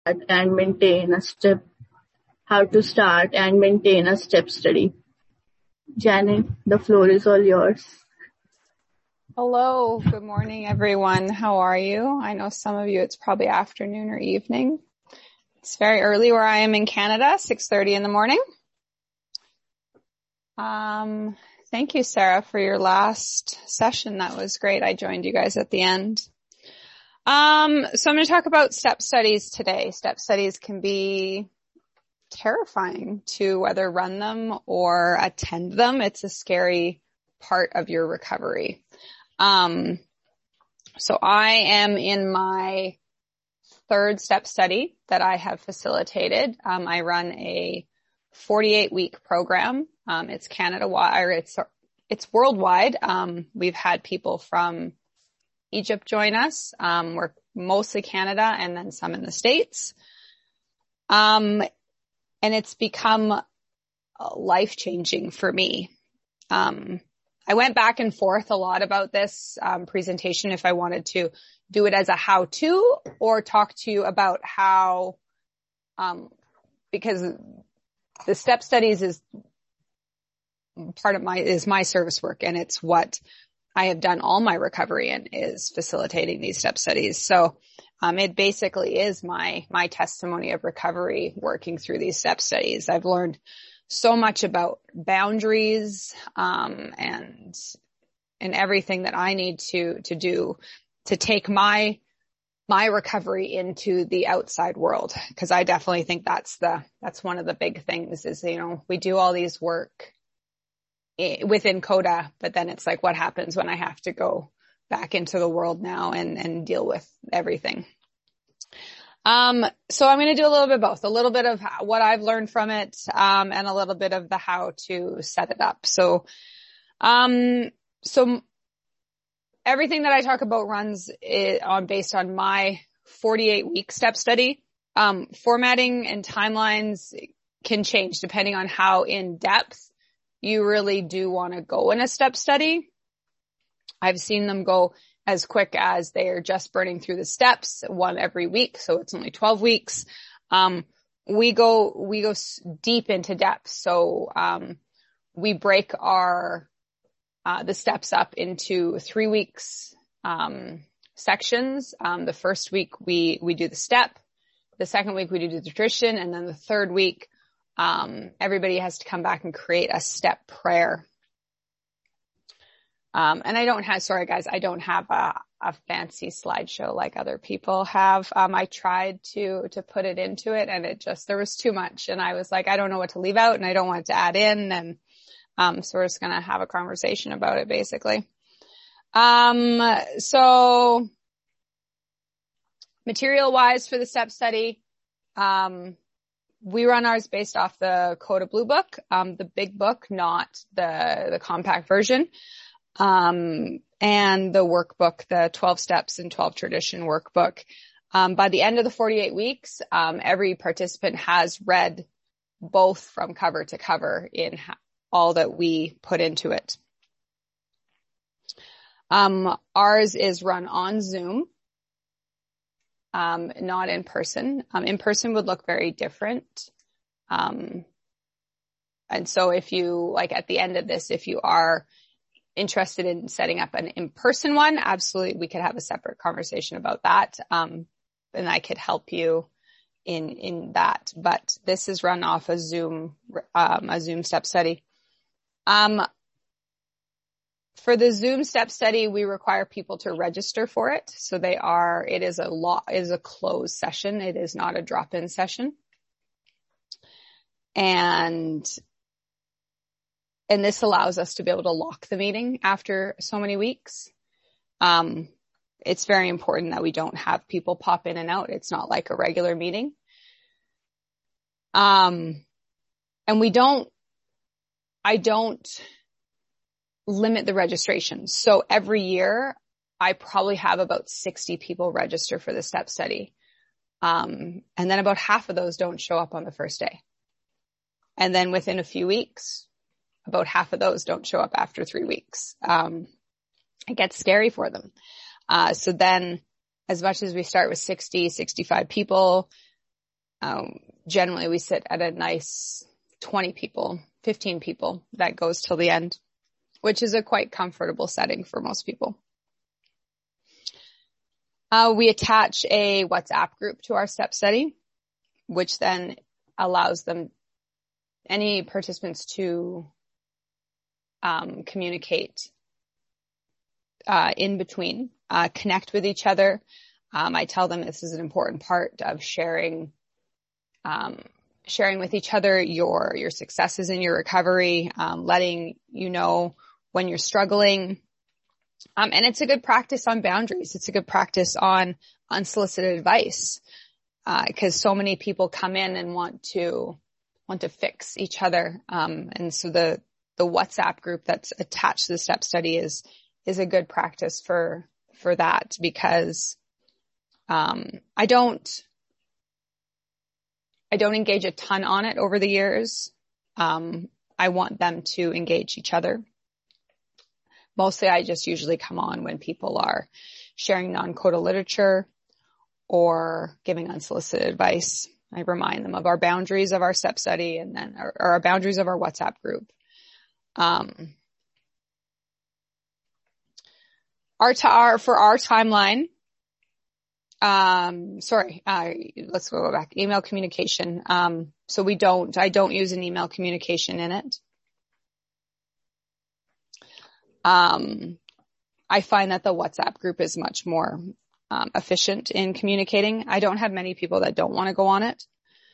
and maintain a step how to start and maintain a step study. Janet, the floor is all yours. Hello, good morning, everyone. How are you? I know some of you, it's probably afternoon or evening. It's very early where I am in Canada, 6:30 in the morning. Thank you, Sarah, for your last session. That was great. I joined you guys at the end. So I'm going to talk about step studies today. Step studies can be terrifying to whether run them or attend them. It's a scary part of your recovery. So I am in my third step study that I have facilitated. I run a 48-week program. It's Canada-wide, or it's worldwide. We've had people from Egypt join us. We're mostly Canada and then some in the States. And it's become life-changing for me. I went back and forth a lot about this presentation, if I wanted to do it as a how-to or talk to you about how, because the step studies is part of my service work, and it's what I have done all my recovery in, is facilitating these step studies. So it basically is my testimony of recovery working through these step studies. I've learned so much about boundaries, and everything that I need to do to take my recovery into the outside world. Cause I definitely think that's one of the big things is, we do all these work within CODA, but then it's like, what happens when I have to go back into the world now and deal with everything? So I'm going to do a little bit of both, a little bit of what I've learned from it, and a little bit of the how to set it up. So everything that I talk about runs based on my 48-week step study. Formatting and timelines can change depending on how in depth you really do want to go in a step study. I've seen them go as quick as they are just burning through the steps, one every week. So it's only 12 weeks. We go deep into depth. So, we break the steps up into 3 weeks, sections. The first week we do the step. The second week we do the nutrition. And then the third week, everybody has to come back and create a step prayer. And I don't have a fancy slideshow like other people have. I tried to put it into it, and there was too much. And I was like, I don't know what to leave out and I don't want it to add in. And, so we're just going to have a conversation about it basically. So material wise for the step study, we run ours based off the CODA Blue Book, the big book, not the compact version. And the workbook, the 12 steps and 12 tradition workbook. By the end of the 48 weeks, every participant has read both from cover to cover in all that we put into it. Ours is run on Zoom, not in person. In person would look very different. And so if you, at the end of this, if you are interested in setting up an in-person one, absolutely, we could have a separate conversation about that. And I could help you in that, but this is run off a Zoom step study. For the Zoom step study, we require people to register for it. So it is a closed session. It is not a drop-in session. And this allows us to be able to lock the meeting after so many weeks. It's very important that we don't have people pop in and out. It's not like a regular meeting. And I don't limit the registration. So every year I probably have about 60 people register for the step study. And then about half of those don't show up on the first day. And then within a few weeks, about half of those don't show up after 3 weeks. It gets scary for them. So then as much as we start with 60, 65 people, Generally we sit at a nice 20 people, 15 people that goes till the end, which is a quite comfortable setting for most people. We attach a WhatsApp group to our step study, which then allows any participants to communicate in between, connect with each other. I tell them this is an important part of sharing with each other your successes in your recovery, letting you know when you're struggling. And it's a good practice on boundaries. It's a good practice on unsolicited advice, because so many people come in and want to fix each other. And so the WhatsApp group that's attached to the step study is a good practice for that, because I don't engage a ton on it over the years. I want them to engage each other. Mostly I just usually come on when people are sharing non-CODA literature or giving unsolicited advice. I remind them of our boundaries of our step study and then or our boundaries of our WhatsApp group. For our timeline, let's go back. Email communication. So I don't use an email communication in it. I find that the WhatsApp group is much more efficient in communicating. I don't have many people that don't want to go on it.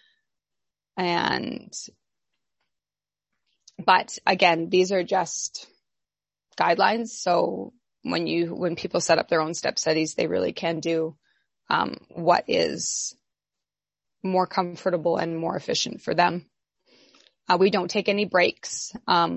But again, these are just guidelines. So when people set up their own step studies, they really can do what is more comfortable and more efficient for them. We don't take any breaks.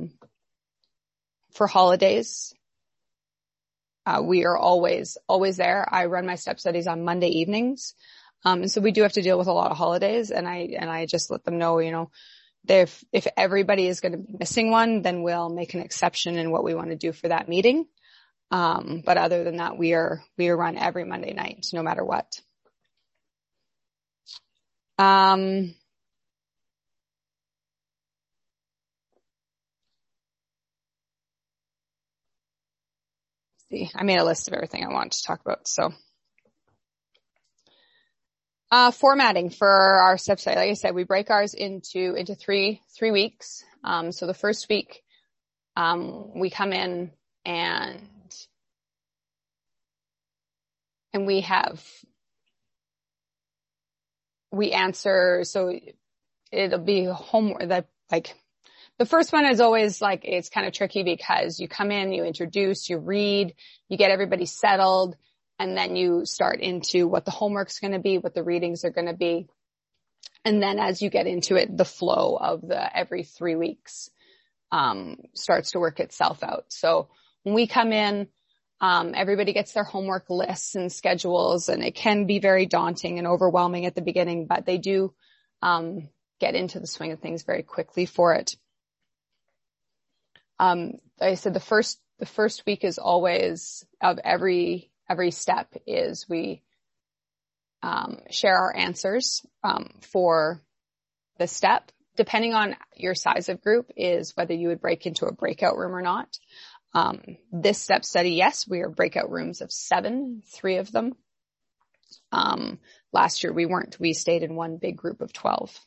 For holidays, we are always there. I run my step studies on Monday evenings. And so we do have to deal with a lot of holidays, and I just let them know, if everybody is going to be missing one, then we'll make an exception in what we want to do for that meeting. But other than that, we are run every Monday night, no matter what. I made a list of everything I wanted to talk about. So, formatting for our step study. Like I said, we break ours into 3 weeks. So the first week, we come in and we answer. So it'll be homework the first one is always it's kind of tricky because you come in, you introduce, you read, you get everybody settled, and then you start into what the homework's going to be, what the readings are going to be. And then as you get into it, the flow of every 3 weeks, starts to work itself out. So when we come in, everybody gets their homework lists and schedules, and it can be very daunting and overwhelming at the beginning, but they do, get into the swing of things very quickly for it. Like I said, the first week is always of every step is we, share our answers, for the step, depending on your size of group is whether you would break into a breakout room or not. This step study, yes, we are breakout rooms of 7, 3 of them. Last year we stayed in one big group of 12.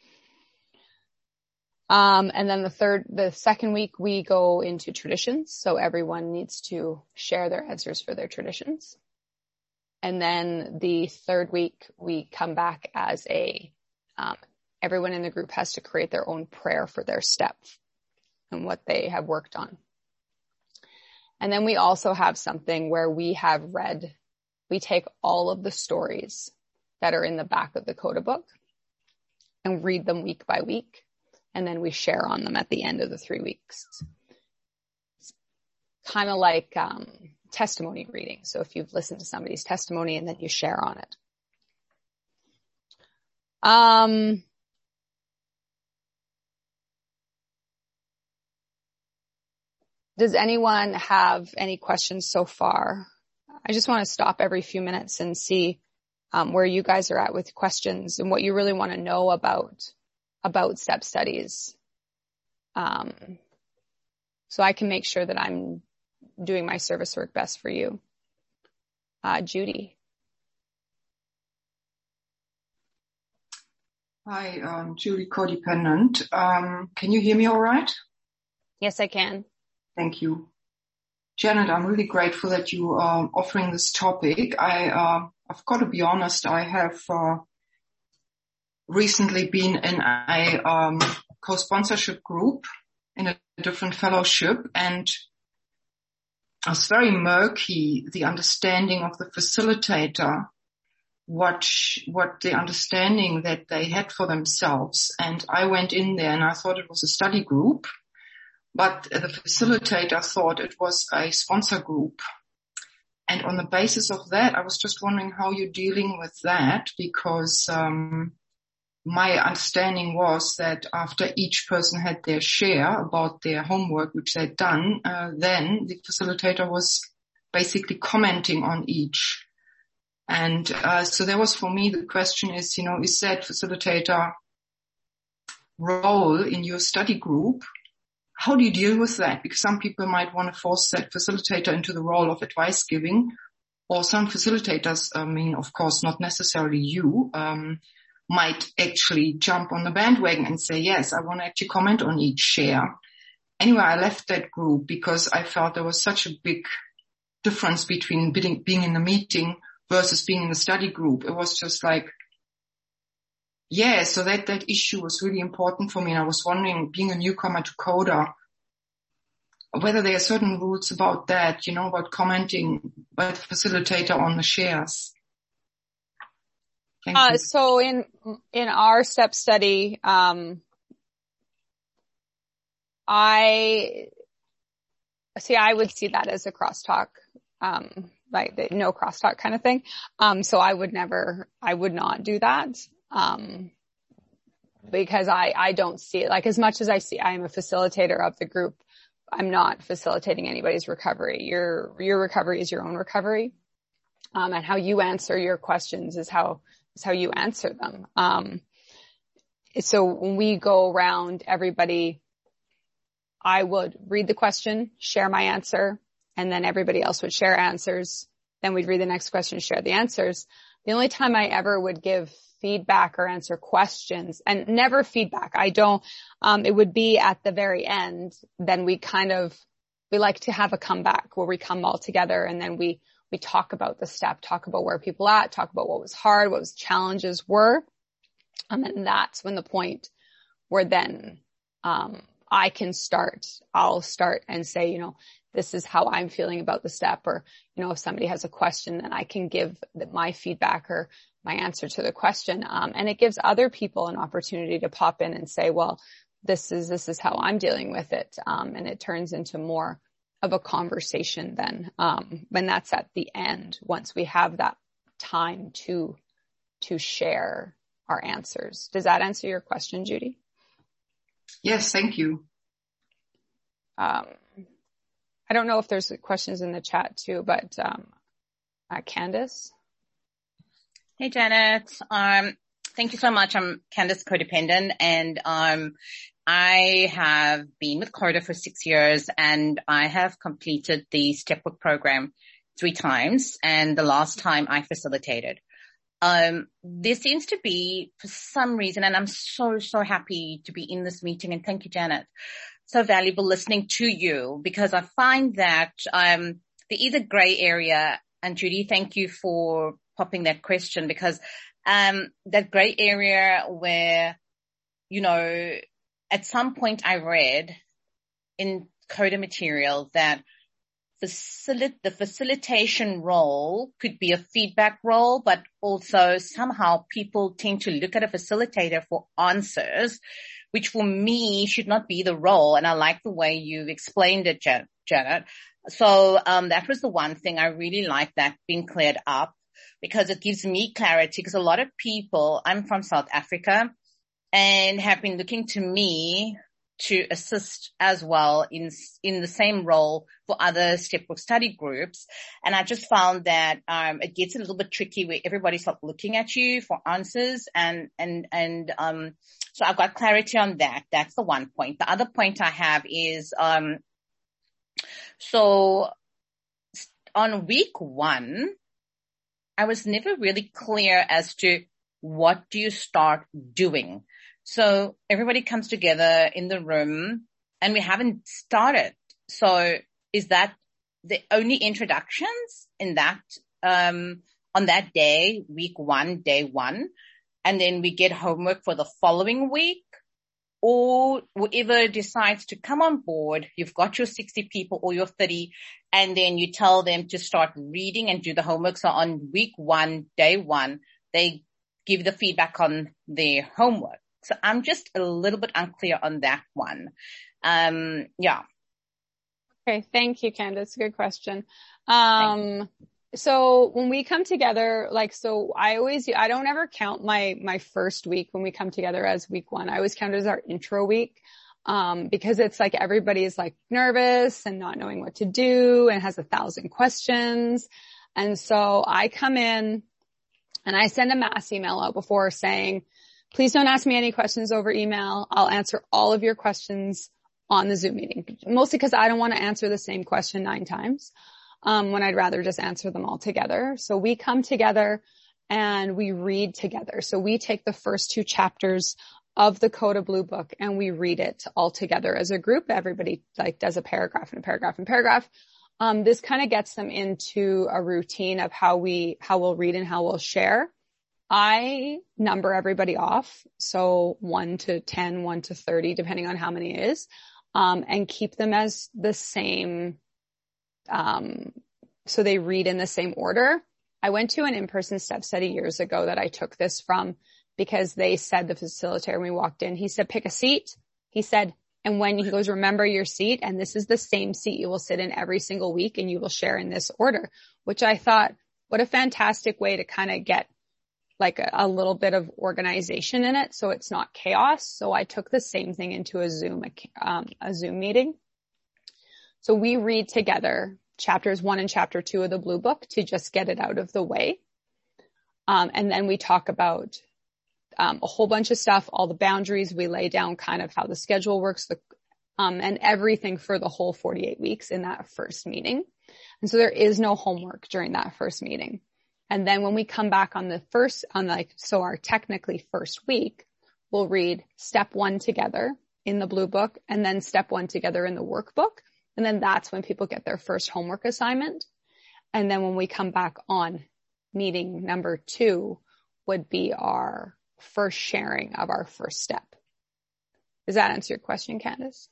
And then the second week we go into traditions. So everyone needs to share their answers for their traditions. And then the third week we come back as everyone in the group has to create their own prayer for their step and what they have worked on. And then we also have something where we take all of the stories that are in the back of the CODA book and read them week by week. And then we share on them at the end of the 3 weeks. It's kind of like testimony reading. So if you've listened to somebody's testimony and then you share on it. Does anyone have any questions so far? I just want to stop every few minutes and see where you guys are at with questions and what you really want to know about step studies. So I can make sure that I'm doing my service work best for you. Judy. Hi, Julie, codependent. Can you hear me all right? Yes, I can. Thank you. Janet, I'm really grateful that you are offering this topic. I've got to be honest, I have recently been in a co-sponsorship group in a different fellowship, and it was very murky, the understanding of the facilitator, what the understanding that they had for themselves. And I went in there and I thought it was a study group, but the facilitator thought it was a sponsor group. And on the basis of that, I was just wondering how you're dealing with that, because my understanding was that after each person had their share about their homework, which they'd done, then the facilitator was basically commenting on each. And so that was for me, the question is, is that facilitator role in your study group? How do you deal with that? Because some people might want to force that facilitator into the role of advice giving, or some facilitators, of course, not necessarily you, might actually jump on the bandwagon and say, yes, I want to actually comment on each share. Anyway, I left that group because I felt there was such a big difference between being in the meeting versus being in the study group. It was just like, so that issue was really important for me. And I was wondering, being a newcomer to Coda, whether there are certain rules about that, about commenting by the facilitator on the shares. Thank you. So in our step study, I would see that as a crosstalk, like the no crosstalk kind of thing. So I would not do that. Because I don't see it, like, as much as I am a facilitator of the group, I'm not facilitating anybody's recovery. Your recovery is your own recovery. And how you answer your questions is how you answer them. So when we go around, everybody, I would read the question, share my answer, and then everybody else would share answers. Then we'd read the next question, share the answers. The only time I ever would give feedback or answer questions, and never feedback, it would be at the very end. Then we like to have a comeback where we come all together and then we talk about the step, talk about where people at, talk about what was hard, what was challenges were. And that's when the point where then, I'll start and say, this is how I'm feeling about the step, or, if somebody has a question, then I can give my feedback or my answer to the question. And it gives other people an opportunity to pop in and say, well, this is how I'm dealing with it. And it turns into more of a conversation then, when that's at the end, once we have that time to share our answers. Does that answer your question, Judy? Yes, thank you. I don't know if there's questions in the chat too, but Candace. Hey, Janet. Thank you so much. I'm Candace Codependent, and I have been with Coda for 6 years, and I have completed the Stepwork program 3 times, and the last time I facilitated. There seems to be, for some reason, and I'm so happy to be in this meeting, and thank you, Janet. So valuable listening to you, because I find that there is a gray area, and Judy, thank you for popping that question, because that gray area where, at some point I read in Coda material that the facilitation role could be a feedback role, but also somehow people tend to look at a facilitator for answers, which for me should not be the role. And I like the way you explained it, Janet. So that was the one thing I really like, that being cleared up, because it gives me clarity, because a lot of people, I'm from South Africa, and have been looking to me to assist as well in the same role for other stepbook study groups. And I just found that, it gets a little bit tricky where everybody's like looking at you for answers and so I've got clarity on that. That's the one point. The other point I have is, so on week 1, I was never really clear as to what do you start doing. So everybody comes together in the room and we haven't started. So is that the only introductions in that, on that day, week 1, day 1, and then we get homework for the following week? Or whoever decides to come on board, you've got your 60 people or your 30, and then you tell them to start reading and do the homework. So on week 1, day 1, they give the feedback on their homework. So I'm just a little bit unclear on that one. Yeah. Okay. Thank you, Candace. Good question. So when we come together, I don't ever count my first week when we come together as week 1. I always count it as our intro week. Because it's like everybody's like nervous and not knowing what to do and has 1,000 questions. And so I come in and I send a mass email out before saying, please don't ask me any questions over email. I'll answer all of your questions on the Zoom meeting, mostly because I don't want to answer the same question 9 times, when I'd rather just answer them all together. So we come together and we read together. So we take the first 2 chapters of the Coda Blue Book and we read it all together as a group. Everybody like does a paragraph and a paragraph and paragraph. This kind of gets them into a routine of how we'll read and how we'll share. I number everybody off. So 1 to 10, 1 to 30, depending on how many it is, and keep them as the same. So they read in the same order. I went to an in-person step study years ago that I took this from because they said, the facilitator, when we walked in, he said, pick a seat. He said, and when he goes, remember your seat. And this is the same seat you will sit in every single week and you will share in this order, which I thought, what a fantastic way to kind of get like a little bit of organization in it. So it's not chaos. So I took the same thing into a Zoom meeting. So we read together chapters 1 and chapter 2 of the Blue Book to just get it out of the way. And then we talk about a whole bunch of stuff, all the boundaries. We lay down kind of how the schedule works, and everything for the whole 48 weeks in that first meeting. And so there is no homework during that first meeting. And then when we come back on our technically first week, we'll read step 1 together in the Blue Book and then step 1 together in the workbook. And then that's when people get their first homework assignment. And then when we come back on meeting number 2 would be our first sharing of our first step. Does that answer your question, Candace?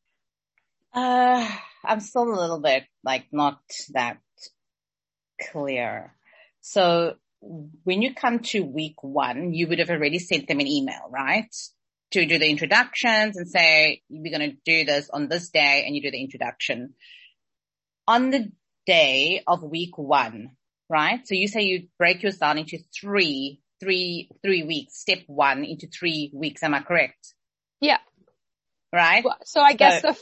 I'm still a little bit like not that clear. So when you come to week 1, you would have already sent them an email, right? To do the introductions and say, we're going to do this on this day, and you do the introduction. On the day of week 1, right? So you say you break yours down into three weeks, step 1 into 3 weeks. Am I correct? Yeah. Right? So I guess the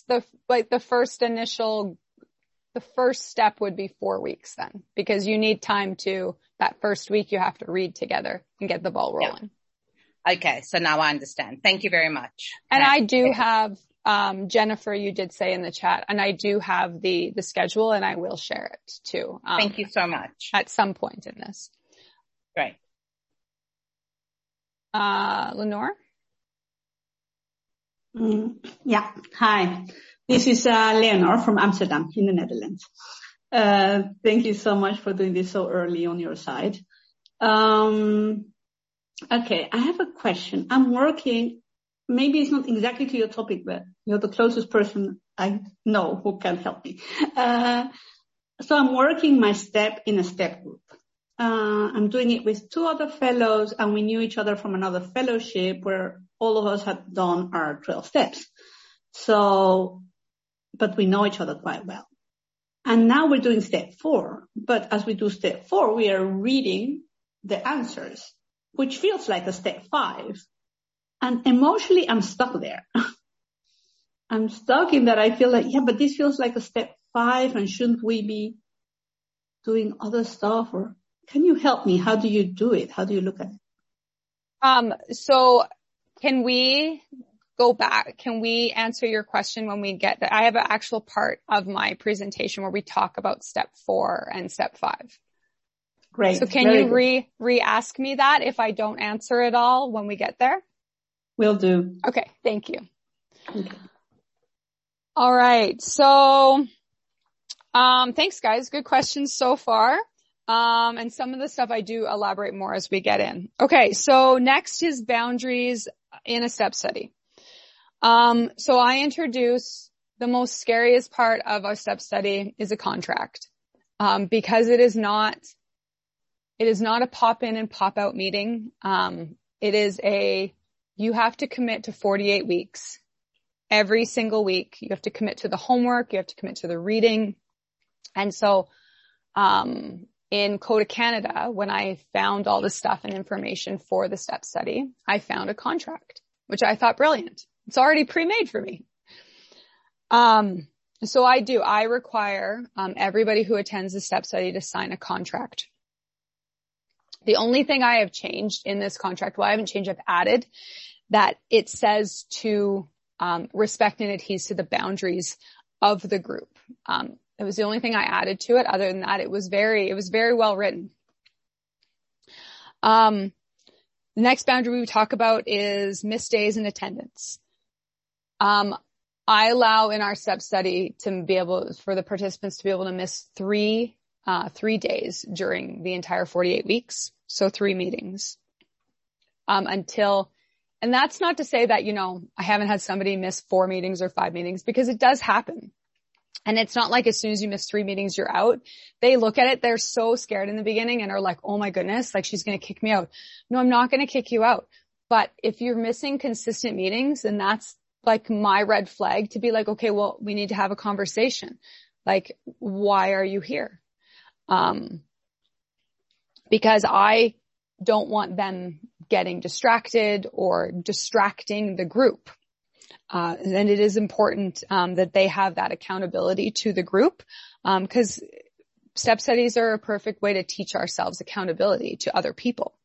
first step would be 4 weeks then, because you need time that first week you have to read together and get the ball rolling. Yeah. Okay. So now I understand. Thank you very much. And I do have, Jennifer, you did say in the chat, and I do have the schedule and I will share it too. Thank you so much. At some point in this. Great. Lenore? Yeah. Hi. This is Leonor from Amsterdam in the Netherlands. Thank you so much for doing this so early on your side. Okay, I have a question. I'm working, maybe it's not exactly to your topic, but you're the closest person I know who can help me. So I'm working my step in a step group. I'm doing it with 2 other fellows, and we knew each other from another fellowship where all of us had done our 12 steps. So, but we know each other quite well. And now we're doing step 4. But as we do step 4, we are reading the answers, which feels like a step 5. And emotionally, I'm stuck there I'm stuck in that. I feel like, yeah, but this feels like a step 5, and shouldn't we be doing other stuff? Or can you help me? How do you do it? How do you look at it? So can we go back? Can we answer your question when we get there? I have an actual part of my presentation where we talk about step 4 and step 5. Great. So can you re-ask me that if I don't answer it all when we get there? Will do. Okay. Thank you. Okay. All right. So, thanks guys. Good questions so far. And some of the stuff I do elaborate more as we get in. Okay. So next is boundaries in a step study. So I introduce the most scariest part of our step study is a contract. Because it is not a pop in and pop out meeting. You have to commit to 48 weeks. Every single week, you have to commit to the homework, you have to commit to the reading. And so, in Code of Canada, when I found all the stuff and information for the step study, I found a contract, which I thought brilliant. It's already pre-made for me. So I require, everybody who attends the step study to sign a contract. The only thing I have changed in this contract, well, I haven't changed, I've added that it says to respect and adhere to the boundaries of the group. It was the only thing I added to it. Other than that, it was very well written. The next boundary we talk about is missed days in attendance. I allow in our step study for the participants to be able to miss three days during the entire 48 weeks. So 3 meetings. And that's not to say that, I haven't had somebody miss 4 meetings or 5 meetings, because it does happen. And it's not like as soon as you miss 3 meetings, you're out. They look at it, they're so scared in the beginning and are like, oh my goodness, like she's going to kick me out. No, I'm not going to kick you out. But if you're missing consistent meetings, then that's like my red flag to be like, okay, well, we need to have a conversation. Like, why are you here? Because I don't want them getting distracted or distracting the group. And it is important that they have that accountability to the group, because step studies are a perfect way to teach ourselves accountability to other people.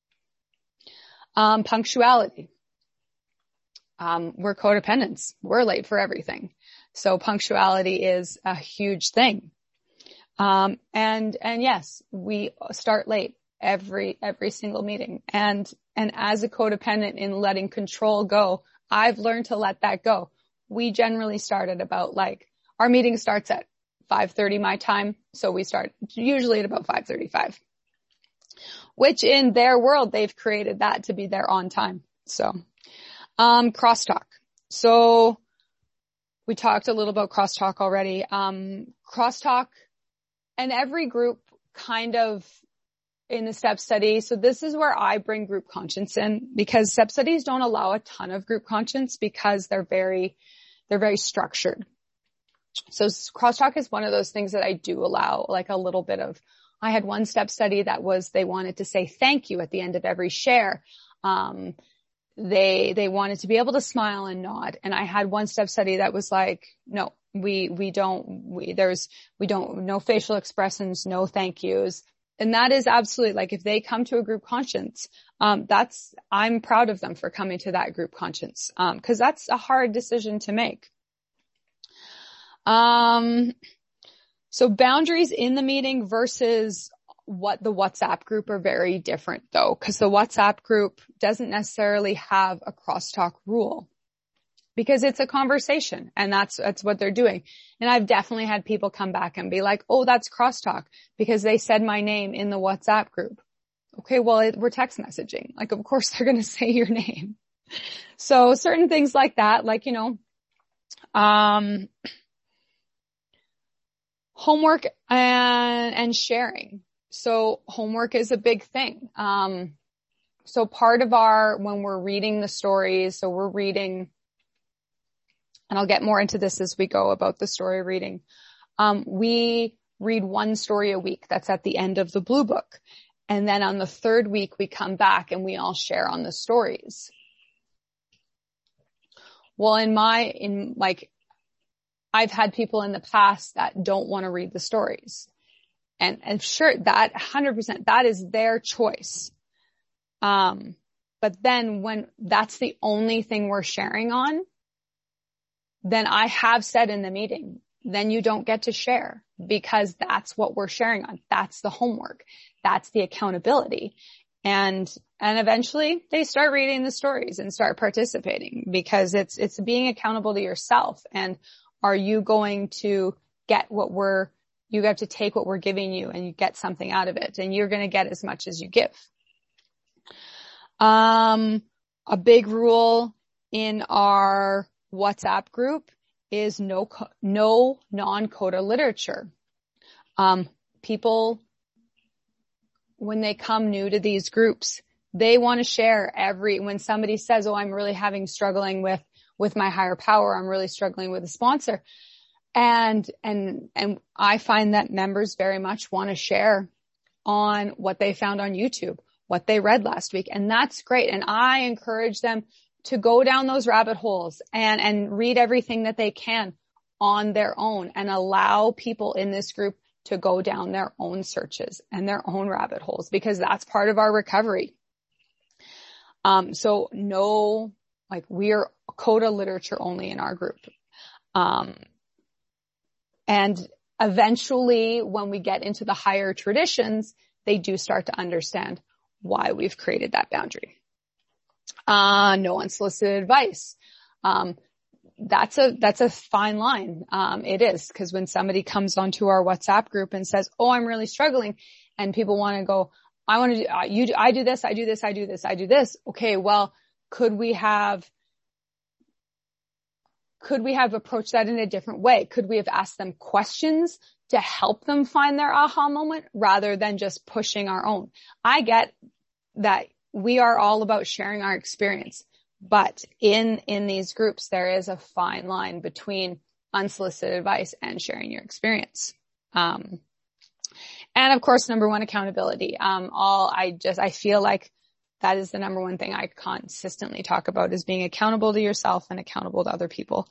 Punctuality. We're codependents. We're late for everything. So punctuality is a huge thing. And yes, we start late every single meeting. And as a codependent in letting control go, I've learned to let that go. We generally start at about our meeting starts at 5:30 my time. So we start usually at about 5:35, which in their world, they've created that to be their on time. So, crosstalk. So we talked a little about crosstalk already. Crosstalk, and every group kind of in the step study. So this is where I bring group conscience in, because step studies don't allow a ton of group conscience because they're very structured. So crosstalk is one of those things that I do allow a little bit of. I had one step study that they wanted to say thank you at the end of every share. They wanted to be able to smile and nod. And I had one step study that was like, no, we don't, no facial expressions, no thank yous. And that is absolutely if they come to a group conscience, I'm proud of them for coming to that group conscience. 'Cause that's a hard decision to make. So boundaries in the meeting versus what the WhatsApp group are very different though, because the WhatsApp group doesn't necessarily have a crosstalk rule, because it's a conversation and that's what they're doing. And I've definitely had people come back and be like, oh, that's crosstalk because they said my name in the WhatsApp group. Okay, well, we're text messaging. Of course they're going to say your name. So certain things like that, homework and sharing. So homework is a big thing. So part of when we're reading the stories, so we're reading, and I'll get more into this as we go about the story reading. We read 1 story a week. That's at the end of the Blue Book. And then on the 3rd week, we come back and we all share on the stories. Well, I've had people in the past that don't want to read the stories. And sure, that 100%, that is their choice. But then when that's the only thing we're sharing on, then I have said in the meeting, then you don't get to share, because that's what we're sharing on. That's the homework. That's the accountability. And eventually they start reading the stories and start participating, because it's being accountable to yourself. And are you going to get you have to take what we're giving you and you get something out of it, and you're going to get as much as you give. A big rule in our WhatsApp group is no non-CODA literature. People, when they come new to these groups, they want to share when somebody says, oh, I'm really struggling with my higher power, I'm really struggling with a sponsor. And I find that members very much want to share on what they found on YouTube, what they read last week. And that's great. And I encourage them to go down those rabbit holes and read everything that they can on their own, and allow people in this group to go down their own searches and their own rabbit holes, because that's part of our recovery. So no, we're CODA literature only in our group. And eventually when we get into the higher traditions, they do start to understand why we've created that boundary. No unsolicited advice. That's a fine line. It is, because when somebody comes onto our WhatsApp group and says, oh, I'm really struggling, and people want to go, I do this, I do this, I do this, I do this. Okay, well, could we have approached that in a different way? Could we have asked them questions to help them find their aha moment, rather than just pushing our own? I get that we are all about sharing our experience, but in these groups, there is a fine line between unsolicited advice and sharing your experience. And of course, number one, accountability. I feel like that is the number one thing I consistently talk about, is being accountable to yourself and accountable to other people.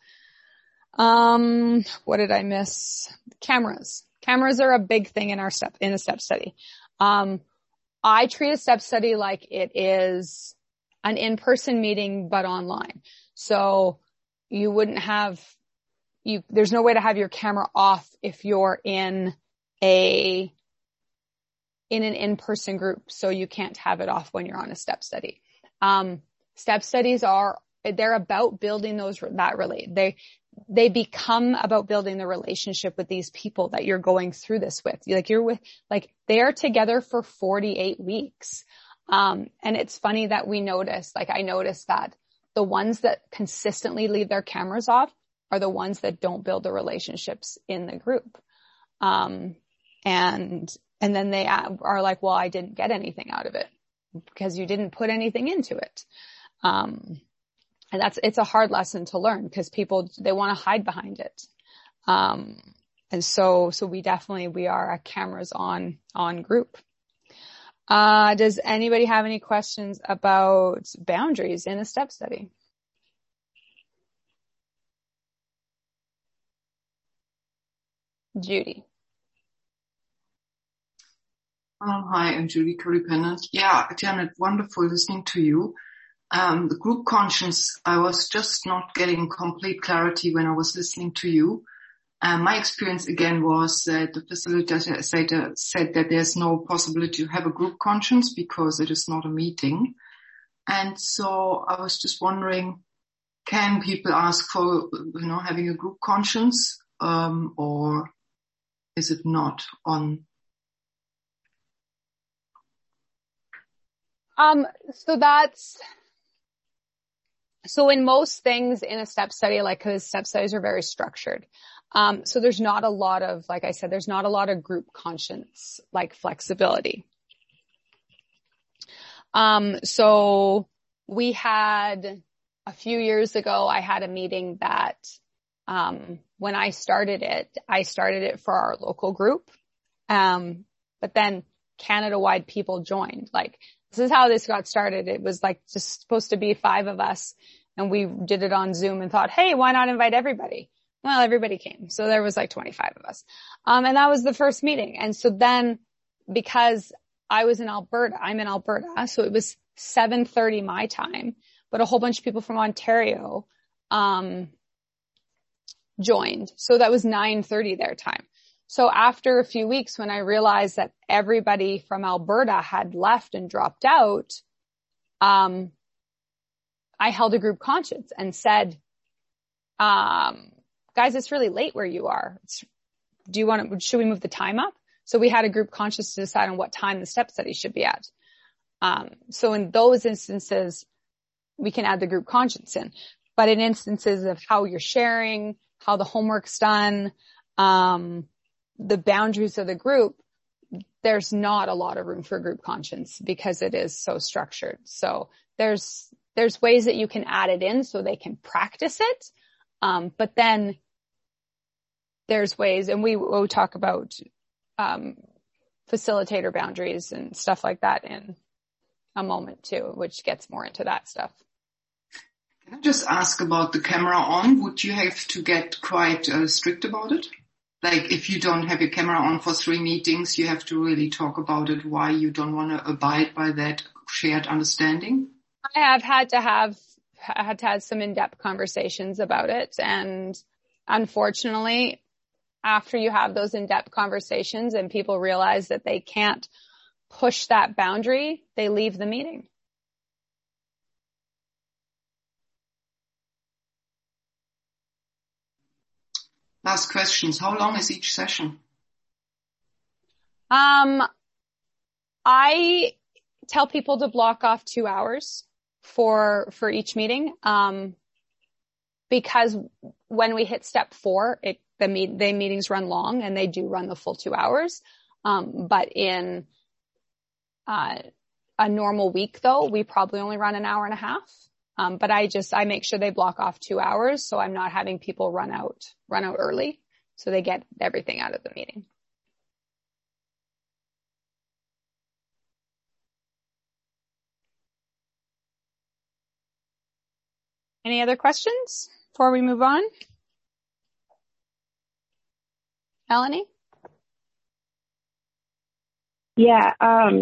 What did I miss? Cameras. Cameras are a big thing in a step study. I treat a step study like it is an in-person meeting, but online. So you wouldn't there's no way to have your camera off if you're in an in-person group. So you can't have it off when you're on a step study. Step studies they're about building they become about building the relationship with these people that you're going through this with. They are together for 48 weeks. And it's funny that I noticed that the ones that consistently leave their cameras off are the ones that don't build the relationships in the group. And then they are like, well, I didn't get anything out of it because you didn't put anything into it. And it's a hard lesson to learn, because people, they want to hide behind it. And so we are a cameras on group. Does anybody have any questions about boundaries in a step study? Judy. Hi, I'm Judy, codependent. Yeah, Janet, wonderful listening to you. The group conscience, I was just not getting complete clarity when I was listening to you. My experience again was that the facilitator said that there's no possibility to have a group conscience because it is not a meeting. And so I was just wondering, can people ask for, having a group conscience, or is it not on? So in most things in a step study, because step studies are very structured. So there's not a lot of, like I said, there's not a lot of group conscience, flexibility. So we had a few years ago, I had a meeting that, when I started it for our local group. But then Canada-wide people joined. This is how this got started. It was just supposed to be 5 of us, and we did it on Zoom and thought, hey, why not invite everybody? Well, everybody came. So there was like 25 of us. And that was the first meeting. And so then because I'm in Alberta, so it was 7:30 my time, but a whole bunch of people from Ontario, joined. So that was 9:30 their time. So after a few weeks, when I realized that everybody from Alberta had left and dropped out, I held a group conscience and said, guys, it's really late where you are. Should we move the time up? So we had a group conscience to decide on what time the step study should be at. So in those instances, we can add the group conscience in. But in instances of how you're sharing, how the homework's done, the boundaries of the group, there's not a lot of room for group conscience because it is so structured. So there's ways that you can add it in so they can practice it. But then there's ways, and we'll talk about, facilitator boundaries and stuff like that in a moment too, which gets more into that stuff. Can I just ask about the camera on? Would you have to get quite strict about it? Like if you don't have your camera on for 3 meetings, you have to really talk about it, why you don't want to abide by that shared understanding? I have had to have some in-depth conversations about it. And unfortunately, after you have those in-depth conversations and people realize that they can't push that boundary, they leave the meeting. Last questions. How long is each session? I tell people to block off 2 hours for each meeting. Because when we hit step 4, the meetings run long and they do run the full 2 hours. But in, a normal week though, we probably only run an hour and a half. But I make sure they block off 2 hours. So I'm not having people run out early. So they get everything out of the meeting. Any other questions before we move on? Melanie? Yeah.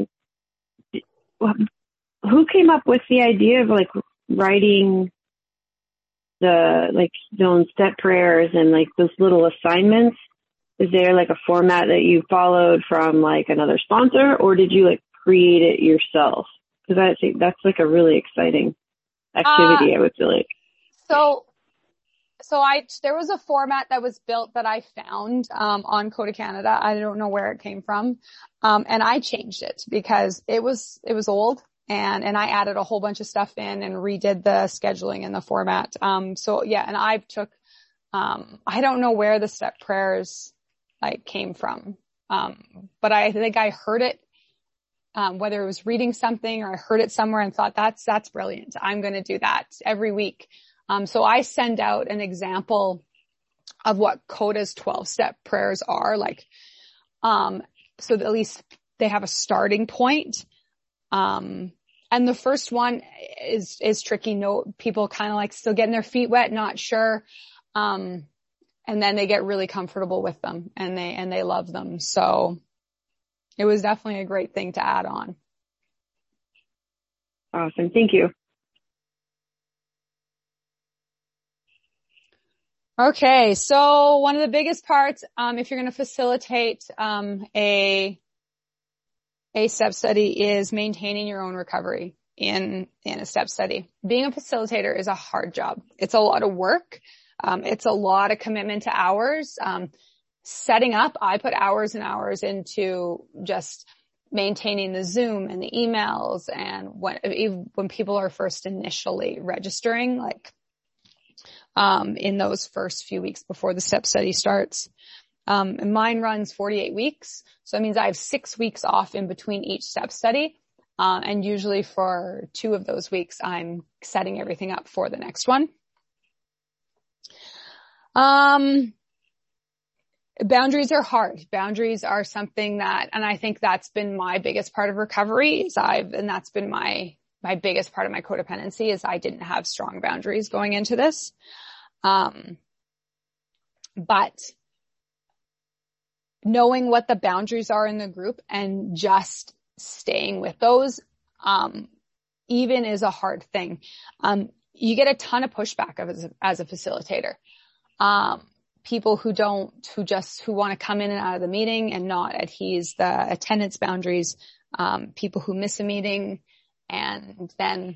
Who came up with the idea of like writing the zone step prayers and like those little assignments? Is there like a format that you followed from like another sponsor, or did you like create it yourself? Because I think that's like a really exciting activity, I would feel like. So there was a format that was built that I found, on Code of Canada. I don't know where it came from. And I changed it because it was old and I added a whole bunch of stuff in and redid the scheduling and the format. So yeah, and I took, I don't know where the step prayers like came from. But I think I heard it, whether it was reading something or I heard it somewhere and thought that's brilliant. I'm going to do that every week. So I send out an example of what Coda's 12-step prayers are like. So that at least they have a starting point. And the first one is tricky. No, people kind of like still getting their feet wet, not sure. And then they get really comfortable with them and they love them. So it was definitely a great thing to add on. Awesome. Thank you. Okay. So one of the biggest parts, if you're going to facilitate, a step study is maintaining your own recovery in a step study. Being a facilitator is a hard job. It's a lot of work. It's a lot of commitment to hours. Setting up, I put hours and hours into just maintaining the Zoom and the emails. And when people are first initially registering, like, in those first few weeks before the step study starts. And mine runs 48 weeks. So that means I have 6 weeks off in between each step study. And usually for 2 of those weeks, I'm setting everything up for the next one. Boundaries are hard. Boundaries are something that, and I think that's been my biggest part of recovery and that's been my my biggest part of my codependency is I didn't have strong boundaries going into this. But knowing what the boundaries are in the group and just staying with those, even is a hard thing. You get a ton of pushback as a facilitator. People who want to come in and out of the meeting and not adhere the attendance boundaries, people who miss a meeting. And then,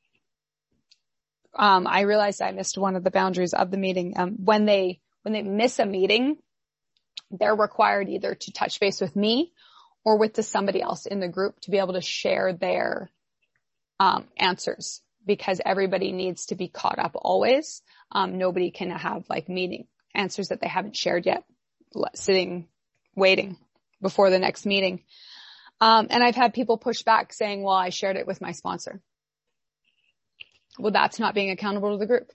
I realized I missed one of the boundaries of the meeting. When they miss a meeting, they're required either to touch base with me or with somebody else in the group to be able to share their, answers, because everybody needs to be caught up always. Nobody can have meeting answers that they haven't shared yet, sitting, waiting before the next meeting. And I've had people push back saying, well, I shared it with my sponsor. Well, that's not being accountable to the group.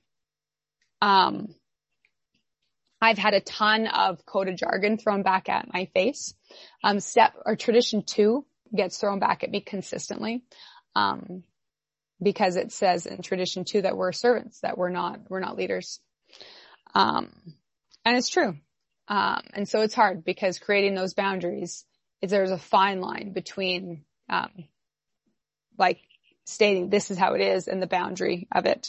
I've had a ton of CODA jargon thrown back at my face. Tradition 2 gets thrown back at me consistently. Because it says in tradition 2 that we're servants, that we're not leaders. And it's true. And so it's hard because creating those boundaries, there's a fine line between, stating this is how it is and the boundary of it.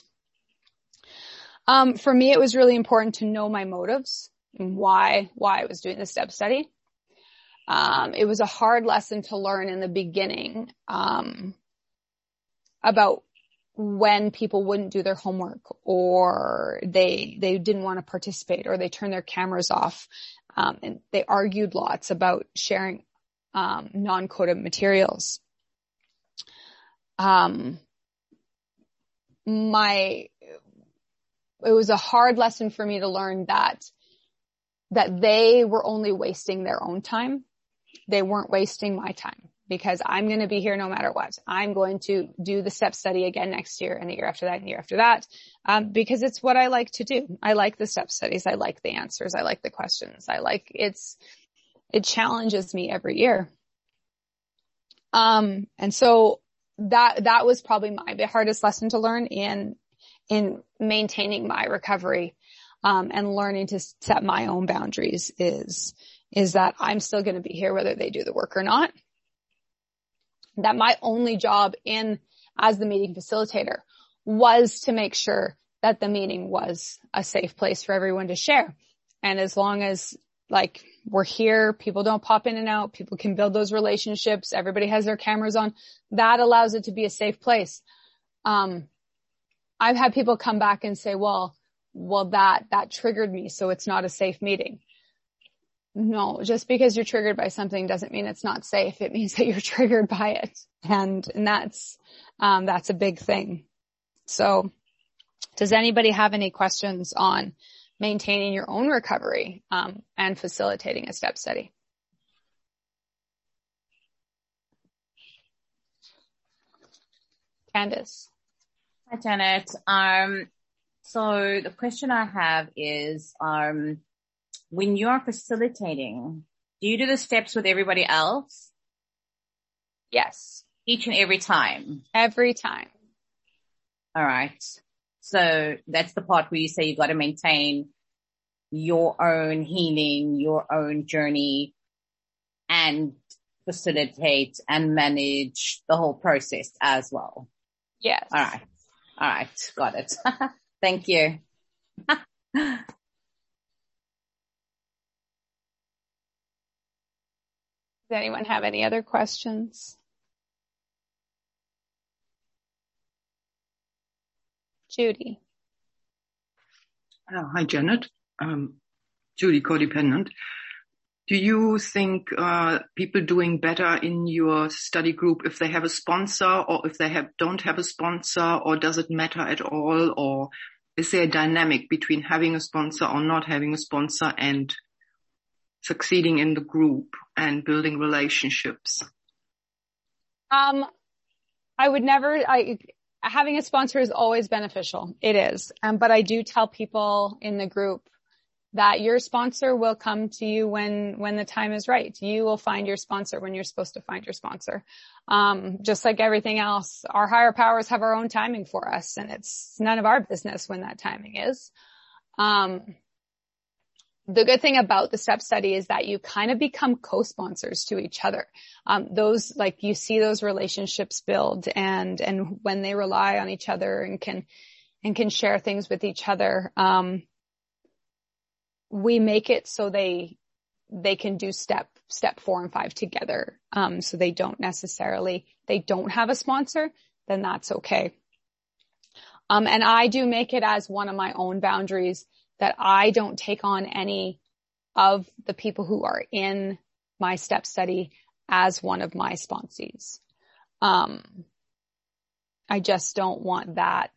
For me, it was really important to know my motives and why I was doing the step study. It was a hard lesson to learn in the beginning, about when people wouldn't do their homework or they didn't want to participate or they turned their cameras off. And they argued lots about sharing, non-CODA materials. It was a hard lesson for me to learn that they were only wasting their own time. They weren't wasting my time, because I'm going to be here no matter what. I'm going to do the step study again next year and the year after that and the year after that, because it's what I like to do. I like the step studies. I like the answers. I like the questions. It challenges me every year. And so that was probably my hardest lesson to learn in maintaining my recovery, and learning to set my own boundaries is that I'm still going to be here whether they do the work or not. That my only job as the meeting facilitator was to make sure that the meeting was a safe place for everyone to share. And as long as we're here, people don't pop in and out, people can build those relationships, everybody has their cameras on, that allows it to be a safe place. I've had people come back and say, well, that triggered me, so it's not a safe meeting. No, just because you're triggered by something doesn't mean it's not safe. It means that you're triggered by it. And that's a big thing. So does anybody have any questions on maintaining your own recovery, and facilitating a step study? Candace. Hi, Janet. So the question I have is, when you're facilitating, do you do the steps with everybody else? Yes. Each and every time? Every time. All right. So that's the part where you say you got to maintain your own healing, your own journey, and facilitate and manage the whole process as well. Yes. All right. Got it. Thank you. Does anyone have any other questions? Judy. Hi, Janet. Judy, codependent. Do you think people doing better in your study group if they have a sponsor or if they don't have a sponsor, or does it matter at all? Or is there a dynamic between having a sponsor or not having a sponsor and succeeding in the group and building relationships? Having a sponsor is always beneficial. It is. But I do tell people in the group that your sponsor will come to you when the time is right. You will find your sponsor when you're supposed to find your sponsor. Just like everything else, our higher powers have our own timing for us, and it's none of our business when that timing is. The good thing about the STEP study is that you kind of become co-sponsors to each other. Those, like, you see those relationships build, and when they rely on each other and can share things with each other, we make it so they can do step 4 and 5 together. So they don't have a sponsor, then that's okay. And I do make it as one of my own boundaries that I don't take on any of the people who are in my STEP study as one of my sponsees. I just don't want that.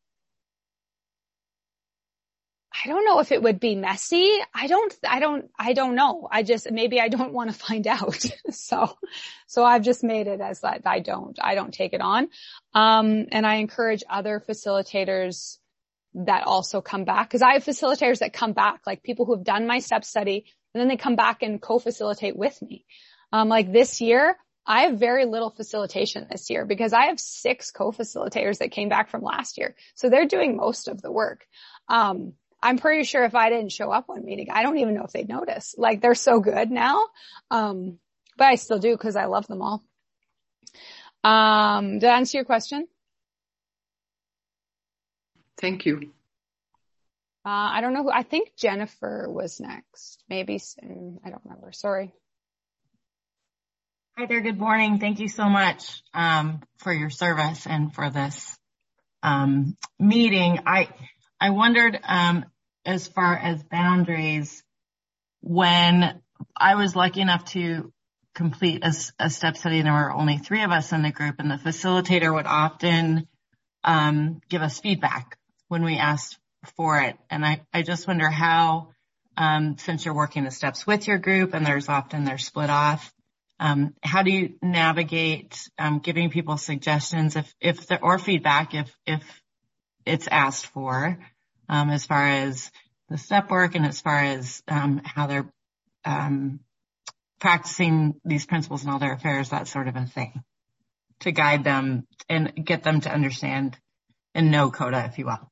I don't know if it would be messy. I don't know. Maybe I don't want to find out. So I've just made it as that I don't take it on. And I encourage other facilitators that also come back, because I have facilitators that come back, like people who have done my STEP study, and then they come back and co-facilitate with me. Like this year, I have very little facilitation this year because I have 6 co-facilitators that came back from last year. So they're doing most of the work. I'm pretty sure if I didn't show up one meeting, I don't even know if they'd notice. Like, they're so good now. But I still do because I love them all. Did I answer your question? Thank you. I don't know I think Jennifer was next. Maybe, I don't remember. Sorry. Hi there. Good morning. Thank you so much, for your service and for this, meeting. I wondered, as far as boundaries, when I was lucky enough to complete a STEP study, and there were only 3 of us in the group, and the facilitator would often, give us feedback when we asked for it. And I just wonder how, since you're working the steps with your group and they're split off, how do you navigate, giving people suggestions or feedback if it's asked for, as far as the step work and as far as, how they're, practicing these principles in all their affairs, that sort of a thing, to guide them and get them to understand and know CODA, if you will.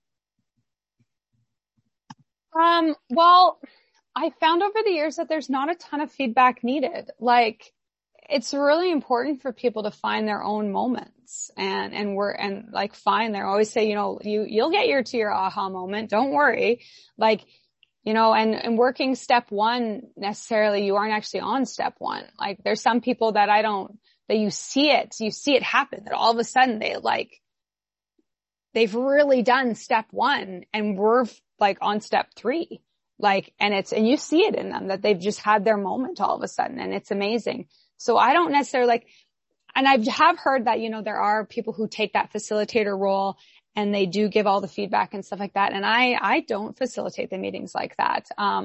Well, I found over the years that there's not a ton of feedback needed. Like, it's really important for people to find their own moments and find their, always say, you'll get to your aha moment. Don't worry. Like, and working step 1 necessarily, you aren't actually on step 1. Like, there's some people that you see it happen, that all of a sudden they've really done step 1 and we're like on step 3. Like, and you see it in them that they've just had their moment all of a sudden, and it's amazing. So I don't necessarily and I have heard that, there are people who take that facilitator role and they do give all the feedback and stuff like that. And I don't facilitate the meetings like that.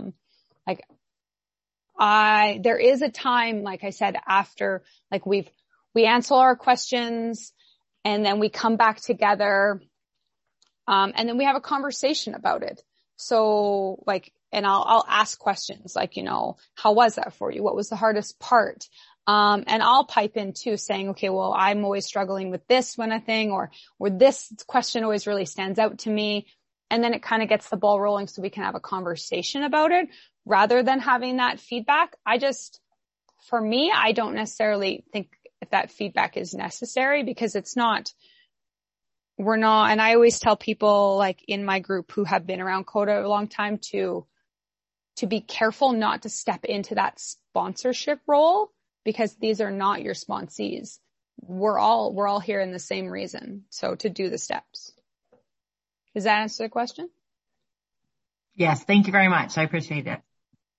There is a time, like I said, after, like, we answer our questions and then we come back together. And then we have a conversation about it. So, and I'll ask questions like, how was that for you? What was the hardest part? And I'll pipe in too, saying, okay, well, I'm always struggling with this one thing, or this question always really stands out to me. And then it kind of gets the ball rolling so we can have a conversation about it rather than having that feedback. For me, I don't necessarily think that feedback is necessary because we're not, and I always tell people, like, in my group who have been around CODA a long time to be careful not to step into that sponsorship role, because these are not your sponsees. We're all here in the same reason. So to do the steps. Does that answer the question? Yes. Thank you very much. I appreciate it.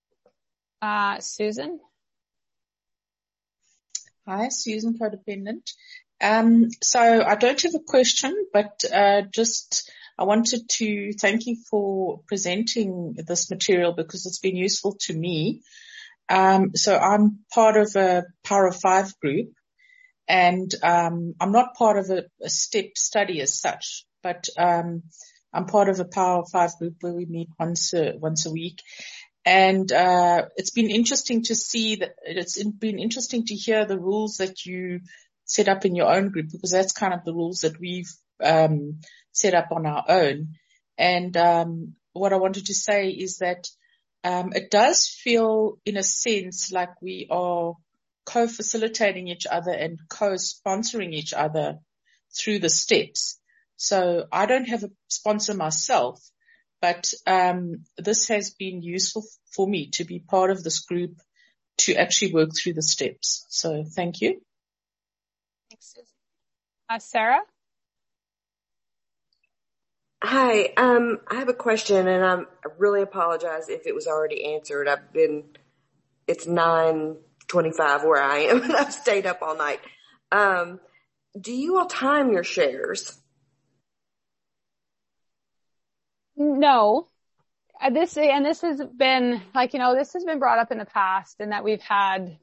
Susan? Hi, Susan, codependent. So I don't have a question, but I wanted to thank you for presenting this material because it's been useful to me. So I'm part of a Power of 5 group, and I'm not part of a STEP study as such, but I'm I'm part of a Power of Five group where we meet once a week. And, it's been interesting to see that it's been interesting to hear the rules that you set up in your own group, because that's kind of the rules that we've, set up on our own. And, what I wanted to say is that, it does feel in a sense like we are co-facilitating each other and co-sponsoring each other through the steps. So I don't have a sponsor myself, but this has been useful for me to be part of this group to actually work through the steps. So thank you. Thanks, Susan. Sarah? Hi, I have a question, and I really apologize if it was already answered. It's 9:25 where I am, and I've stayed up all night. Do you all time your shares? No. This has been this has been brought up in the past, and that we've had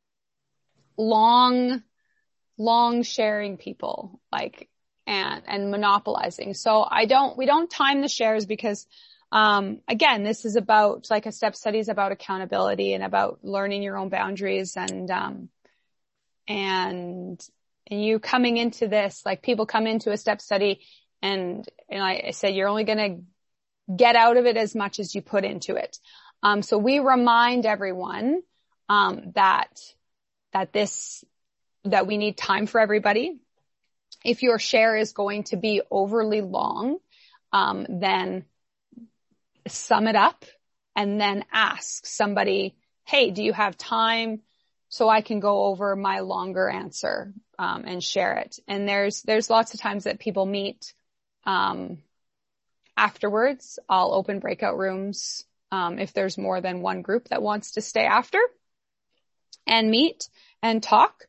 long sharing people, and monopolizing. So we don't time the shares because, again, this is about, like, a step study is about accountability and about learning your own boundaries, and you coming into this, like, people come into a step study and I said, you're only going to get out of it as much as you put into it. So we remind everyone, that we need time for everybody. If your share is going to be overly long, then sum it up and then ask somebody, hey, do you have time so I can go over my longer answer, and share it? And there's lots of times that people meet, afterwards. I'll open breakout rooms, if there's more than one group that wants to stay after and meet and talk.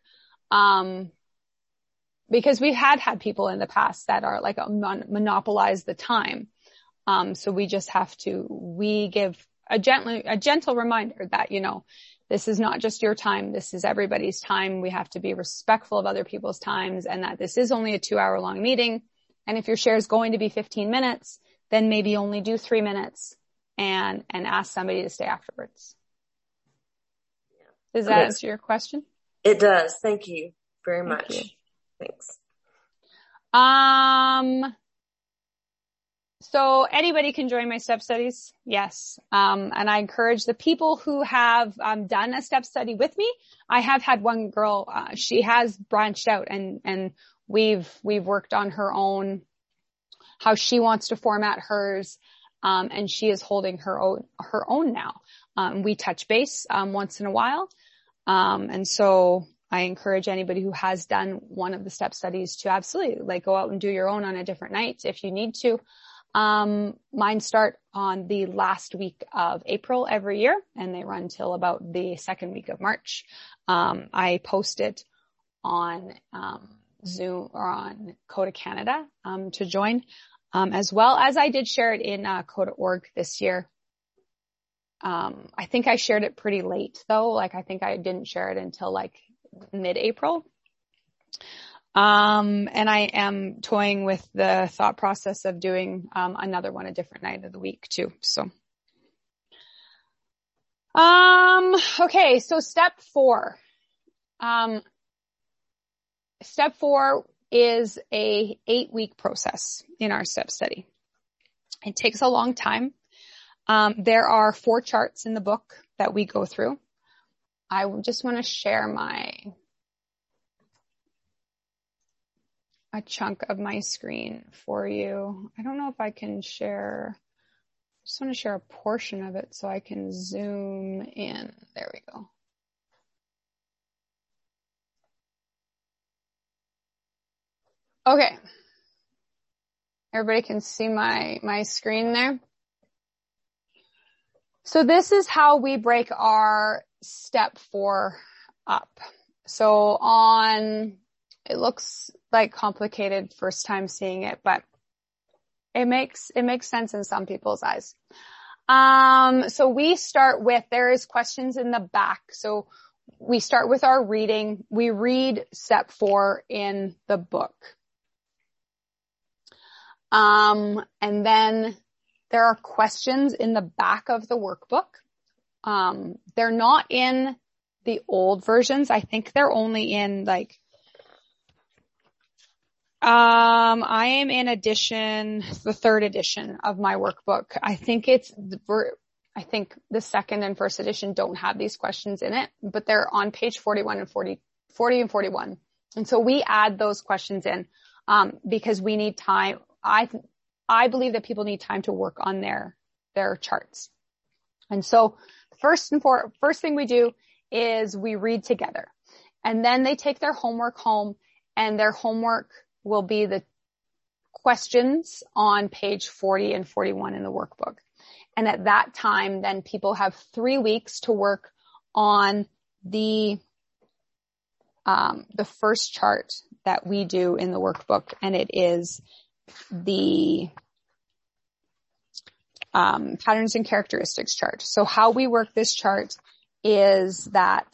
Because we've had people in the past that are monopolize the time. So we just have we give a gentle reminder that, this is not just your time. This is everybody's time. We have to be respectful of other people's times, and that this is only a 2-hour-long meeting. And if your share is going to be 15 minutes, then maybe only do 3 minutes and ask somebody to stay afterwards. Does that answer your question? It does. Thank you very much. Thank you. Thanks. So anybody can join my step studies. Yes. And I encourage the people who have, done a step study with me. I have had one girl, she has branched out and we've worked on her own, how she wants to format hers. And she is holding her own now. We touch base, once in a while. And so I encourage anybody who has done one of the step studies to absolutely go out and do your own on a different night if you need to. Mine start on the last week of April every year, and they run till about the second week of March. I post it on Zoom or on Coda Canada to join, as well as I did share it in Coda.org this year. I think I shared it pretty late though. I think I didn't share it until mid-April. And I am toying with the thought process of doing, another one a different night of the week too. So, okay. So step 4, step 4 is a 8-week process in our step study. It takes a long time. There are 4 charts in the book that we go through. I just want to share a chunk of my screen for you. I don't know if I can share, I just want to share a portion of it so I can zoom in. There we go. Okay. Everybody can see my screen there. So this is how we break our step 4 up. So it looks complicated first time seeing it, but it makes sense in some people's eyes. So we start with, there is questions in the back. So we start with our reading. We read step 4 in the book. And then there are questions in the back of the workbook. They're not in the old versions. I think they're only in like, I am in the third edition of my workbook. I think the second and first edition don't have these questions in it, but they're on page 40 and 41. And so we add those questions in, because we need time. I believe that people need time to work on their charts. And so first thing we do is we read together, and then they take their homework home, and their homework will be the questions on page 40 and 41 in the workbook. And at that time, then people have 3 weeks to work on the first chart that we do in the workbook, and it is the patterns and characteristics chart. So how we work this chart is that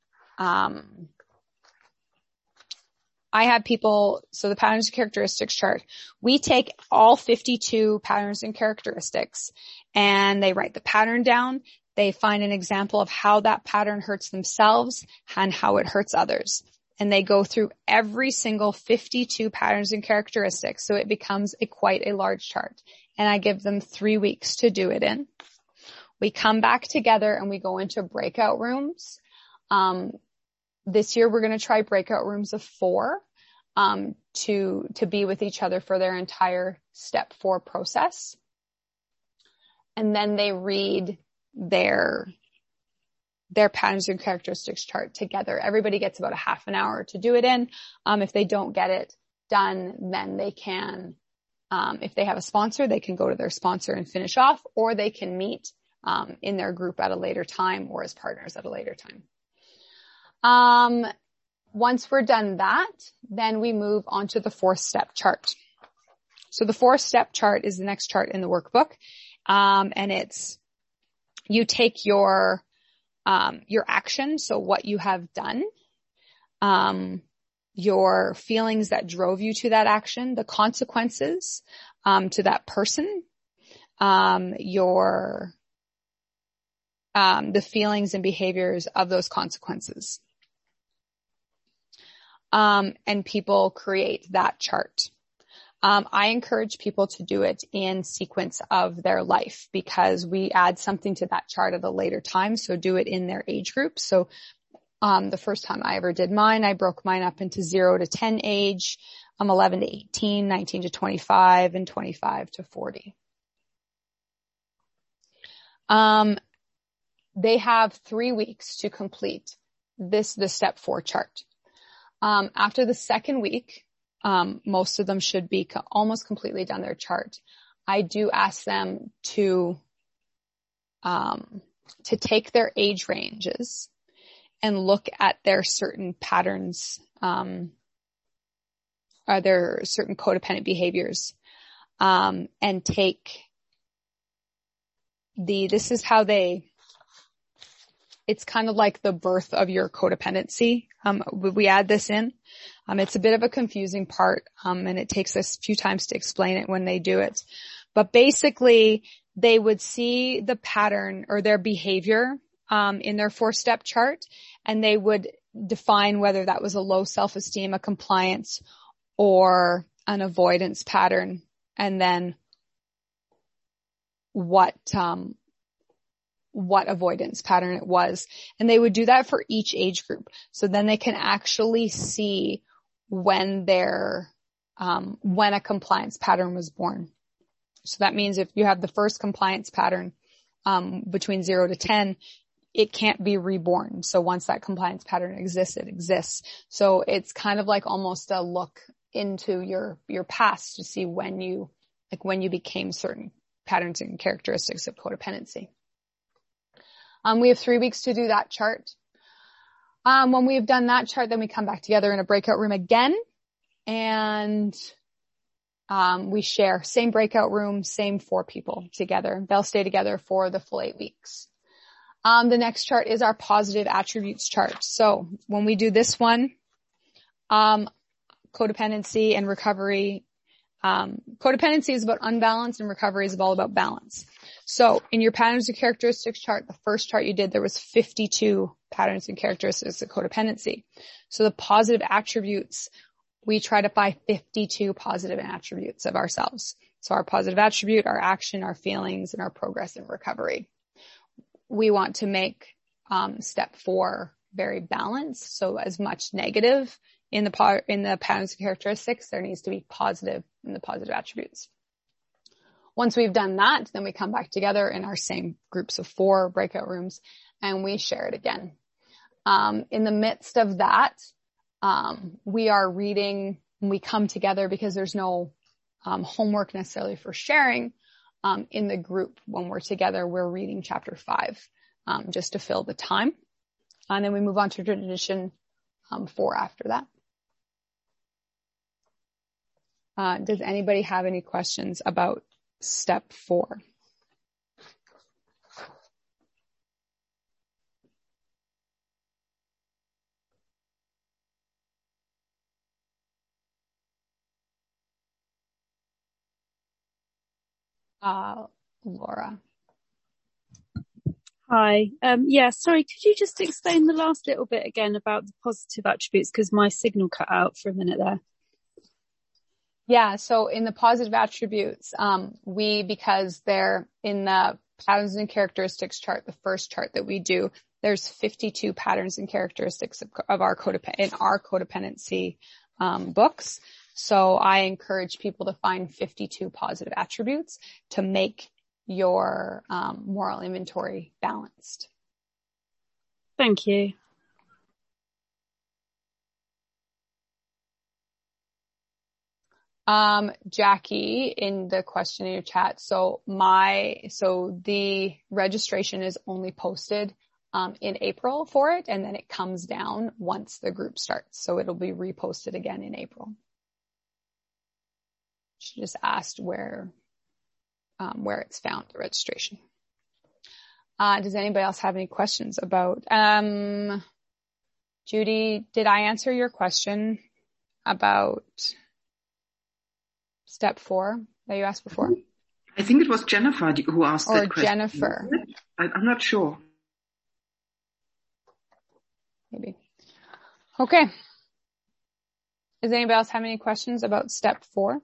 I have people, so the patterns and characteristics chart, we take all 52 patterns and characteristics, and they write the pattern down. They find an example of how that pattern hurts themselves and how it hurts others. And they go through every single 52 patterns and characteristics. So it becomes quite a large chart. And I give them 3 weeks to do it in. We come back together and we go into breakout rooms. This year we're going to try breakout rooms of 4, to be with each other for their entire step 4 process. And then they read their patterns and characteristics chart together. Everybody gets about a half an hour to do it in. If they don't get it done, then they can, if they have a sponsor, they can go to their sponsor and finish off, or they can meet in their group at a later time or as partners at a later time. Once we're done that, then we move on to the 4th step chart. So the 4th step chart is the next chart in the workbook. And it's, you take your action, so what you have done, your feelings that drove you to that action, the consequences, to that person, the feelings and behaviors of those consequences. And people create that chart. I encourage people to do it in sequence of their life, because we add something to that chart at a later time. So do it in their age group. So, the first time I ever did mine, I broke mine up into 0 to 10 age, 11 to 18, 19 to 25, and 25 to 40. They have 3 weeks to complete the step 4 chart. After the second week, most of them should be almost completely done their chart. I do ask them to take their age ranges and look at their certain patterns, or their certain codependent behaviors, and take this is how it's kind of like the birth of your codependency. We add this in. It's a bit of a confusing part, and it takes us a few times to explain it when they do it. But basically, they would see the pattern or their behavior in their 4-step chart, and they would define whether that was a low self-esteem, a compliance, or an avoidance pattern, and then what avoidance pattern it was. And they would do that for each age group. So then they can actually see when a compliance pattern was born. So that means if you have the first compliance pattern, between 0 to 10, it can't be reborn. So once that compliance pattern exists, it exists. So it's kind of like almost a look into your past to see when you became certain patterns and characteristics of codependency. We have 3 weeks to do that chart. When we've done that chart, then we come back together in a breakout room again, and we share same breakout room, same 4 people together. They'll stay together for the full 8 weeks. The next chart is our positive attributes chart. So when we do this one, codependency and recovery, Codependency is about unbalance and recovery is all about balance. So in your patterns and characteristics chart, the first chart you did, there was 52 patterns and characteristics of codependency. So the positive attributes, we try to find 52 positive attributes of ourselves. So our positive attribute, our action, our feelings, and our progress in recovery. We want to make step 4 very balanced. So as much negative in the patterns and characteristics, there needs to be positive in the positive attributes. Once we've done that, then we come back together in our same groups of 4 breakout rooms and we share it again. In the midst of that, we are reading, we come together because there's no homework necessarily for sharing. In the group, when we're together, we're reading chapter 5, just to fill the time. And then we move on to tradition 4 after that. Does anybody have any questions about step 4? Laura. Hi. Sorry, could you just explain the last little bit again about the positive attributes? Because my signal cut out for a minute there. Yeah, so in the positive attributes, because they're in the patterns and characteristics chart, the first chart that we do, there's 52 patterns and characteristics of our codependency books. So I encourage people to find 52 positive attributes to make your moral inventory balanced. Thank you. Jackie, in the question in your chat, so the registration is only posted in April for it, and then it comes down once the group starts. So it'll be reposted again in April. She just asked where it's found, the registration. Does anybody else have any questions about, Judy, did I answer your question about step 4 that you asked before? I think it was Jennifer who asked that question. Or Jennifer. I'm not sure. Maybe. Okay. Does anybody else have any questions about step 4?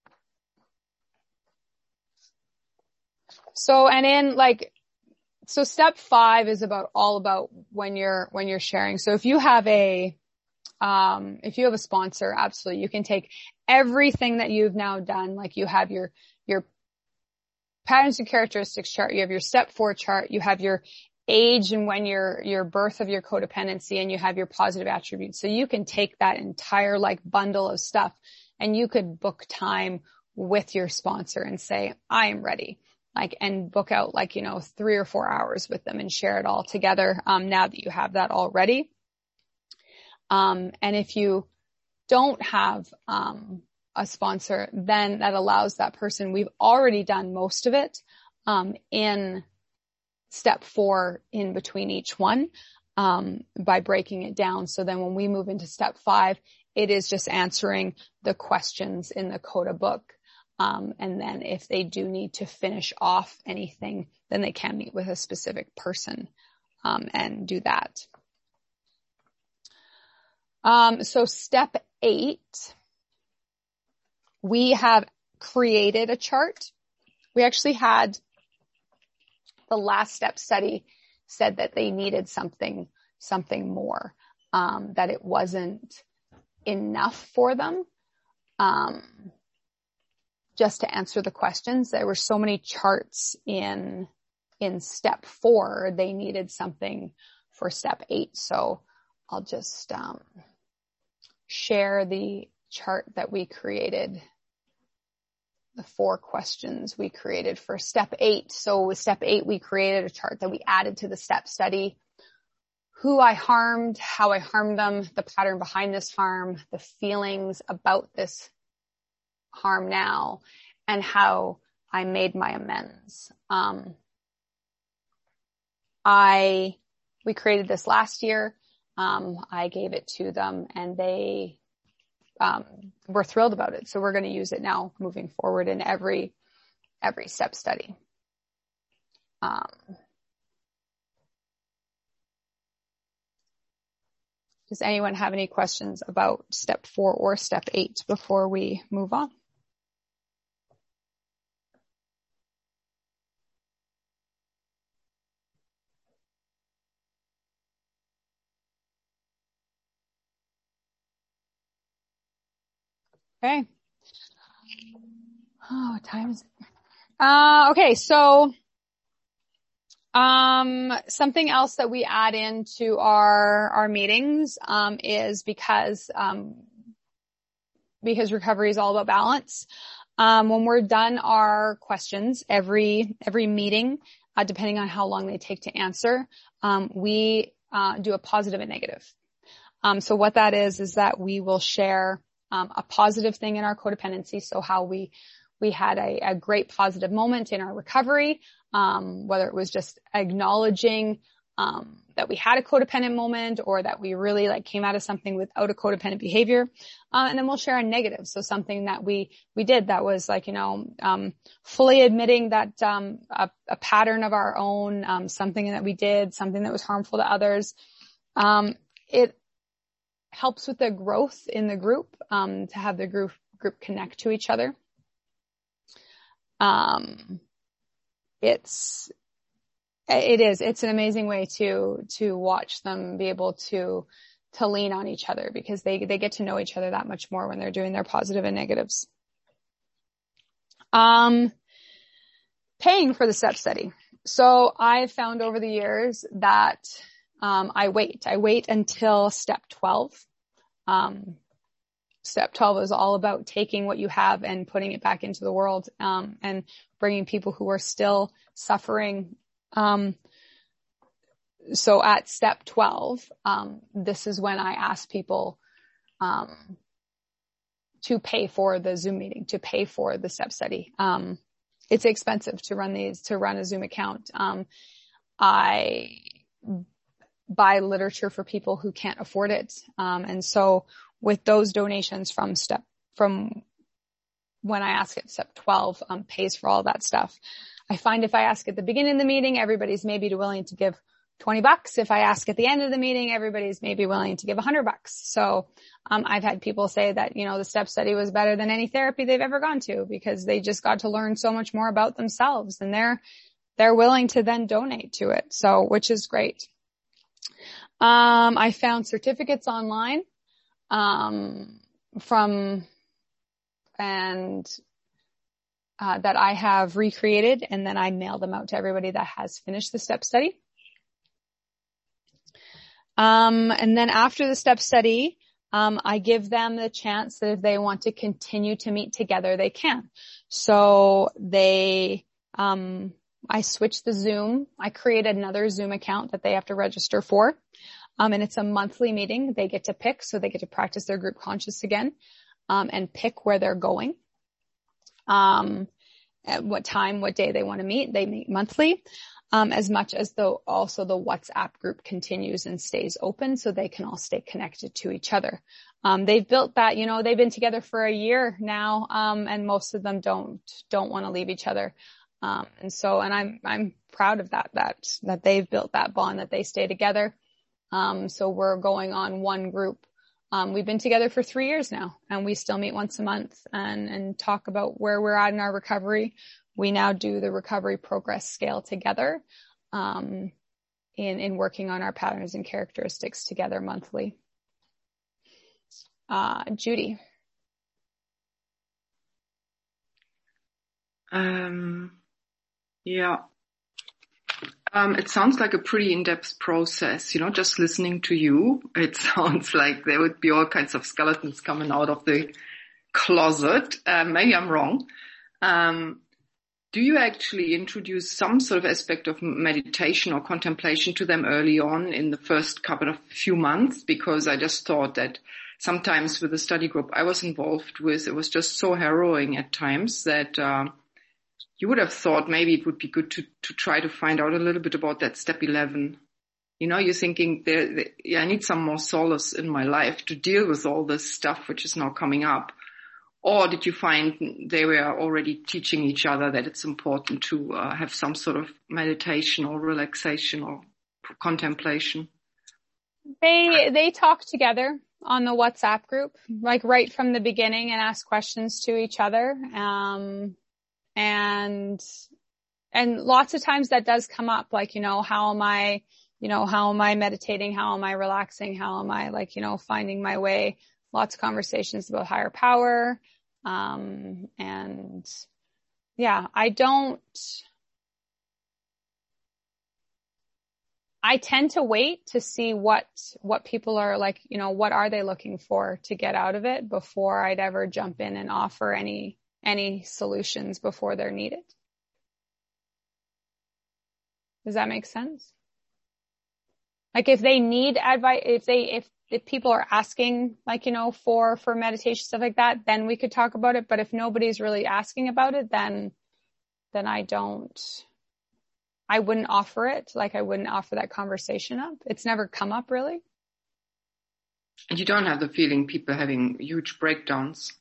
So step 5 is all about when you're sharing. So if you have a sponsor, absolutely, you can take everything that you've now done. Like you have your patterns and characteristics chart, you have your step 4 chart, you have your age and when your birth of your codependency, and you have your positive attributes. So you can take that entire bundle of stuff and you could book time with your sponsor and say, I am ready. And book out 3 or 4 hours with them and share it all together. Now that you have that already. And if you don't have, a sponsor, then that allows that person, we've already done most of it, in step 4 in between each one, by breaking it down. So then when we move into step 5, it is just answering the questions in the CODA book. And then if they do need to finish off anything, then they can meet with a specific person, and do that. So step 8, we have created a chart. We actually had the last step study said that they needed something more, that it wasn't enough for them. Just to answer the questions, there were so many charts in step 4, they needed something for step 8. So I'll just share the chart that we created, the 4 questions we created for step 8. So with step 8, we created a chart that we added to the step study. Who I harmed, how I harmed them, the pattern behind this harm, the feelings about this harm now, and how I made my amends. We created this last year. I gave it to them and they we're thrilled about it. So we're going to use it now moving forward in every step study. Does anyone have any questions about step 4 or step 8 before we move on? Okay. Oh, what time is it? Okay, so something else that we add into our meetings is because recovery is all about balance. When we're done our questions every meeting, depending on how long they take to answer, we do a positive and negative. So what that is that we will share a positive thing in our codependency. So how we had a great positive moment in our recovery, whether it was just acknowledging that we had a codependent moment or that we really came out of something without a codependent behavior. And then we'll share a negative. So something that we did that was fully admitting that a pattern of our own, something that we did, something that was harmful to others. It helps with the growth in the group, to have the group connect to each other. It's an amazing way to watch them be able to lean on each other, because they get to know each other that much more when they're doing their positive and negatives. Paying for the step study. So I've found over the years that I wait until step 12. Step 12 is all about taking what you have and putting it back into the world, and bringing people who are still suffering. So at step 12, this is when I ask people to pay for the Zoom meeting, to pay for the step study. It's expensive to run a Zoom account. I buy literature for people who can't afford it. And so with those donations from when I ask at step 12, pays for all that stuff. I find if I ask at the beginning of the meeting, everybody's maybe willing to give $20. If I ask at the end of the meeting, everybody's maybe willing to give $100. So, I've had people say that, the step study was better than any therapy they've ever gone to, because they just got to learn so much more about themselves, and they're willing to then donate to it. So, which is great. I found certificates online, that I have recreated, and then I mail them out to everybody that has finished the step study. And then after the step study, I give them the chance that if they want to continue to meet together, they can. So I switch the Zoom. I create another Zoom account that they have to register for. And it's a monthly meeting. They get to pick, so they get to practice their group conscious again, and pick where they're going. At what time, what day they want to meet. They meet monthly. As much as also the WhatsApp group continues and stays open, so they can all stay connected to each other. They've built that, they've been together for a year now, and most of them don't want to leave each other. And I'm proud of that they've built that bond, that they stay together. So we're going on one group. We've been together for 3 years now, and we still meet once a month and talk about where we're at in our recovery. We now do the recovery progress scale together, in working on our patterns and characteristics together monthly. Judy. Yeah. It sounds like a pretty in-depth process, just listening to you. It sounds like there would be all kinds of skeletons coming out of the closet. Maybe I'm wrong. Do you actually introduce some sort of aspect of meditation or contemplation to them early on in the first few months? Because I just thought that sometimes with the study group I was involved with, it was just so harrowing at times that you would have thought maybe it would be good to try to find out a little bit about that step 11. You're thinking, I need some more solace in my life to deal with all this stuff which is now coming up. Or did you find they were already teaching each other that it's important to have some sort of meditation or relaxation or contemplation? They talk together on the WhatsApp group, like right from the beginning, and ask questions to each other. And lots of times that does come up, like, how am I meditating? How am I relaxing? How am I finding my way? Lots of conversations about higher power. And yeah, I tend to wait to see what people are like, what are they looking for to get out of it before I'd ever jump in and offer any solutions before they're needed. Does that make sense? Like if they need advice, if people are asking, for meditation, stuff like that, then we could talk about it. But if nobody's really asking about it, then I wouldn't offer it. Like I wouldn't offer that conversation up. It's never come up really. And you don't have the feeling people having huge breakdowns?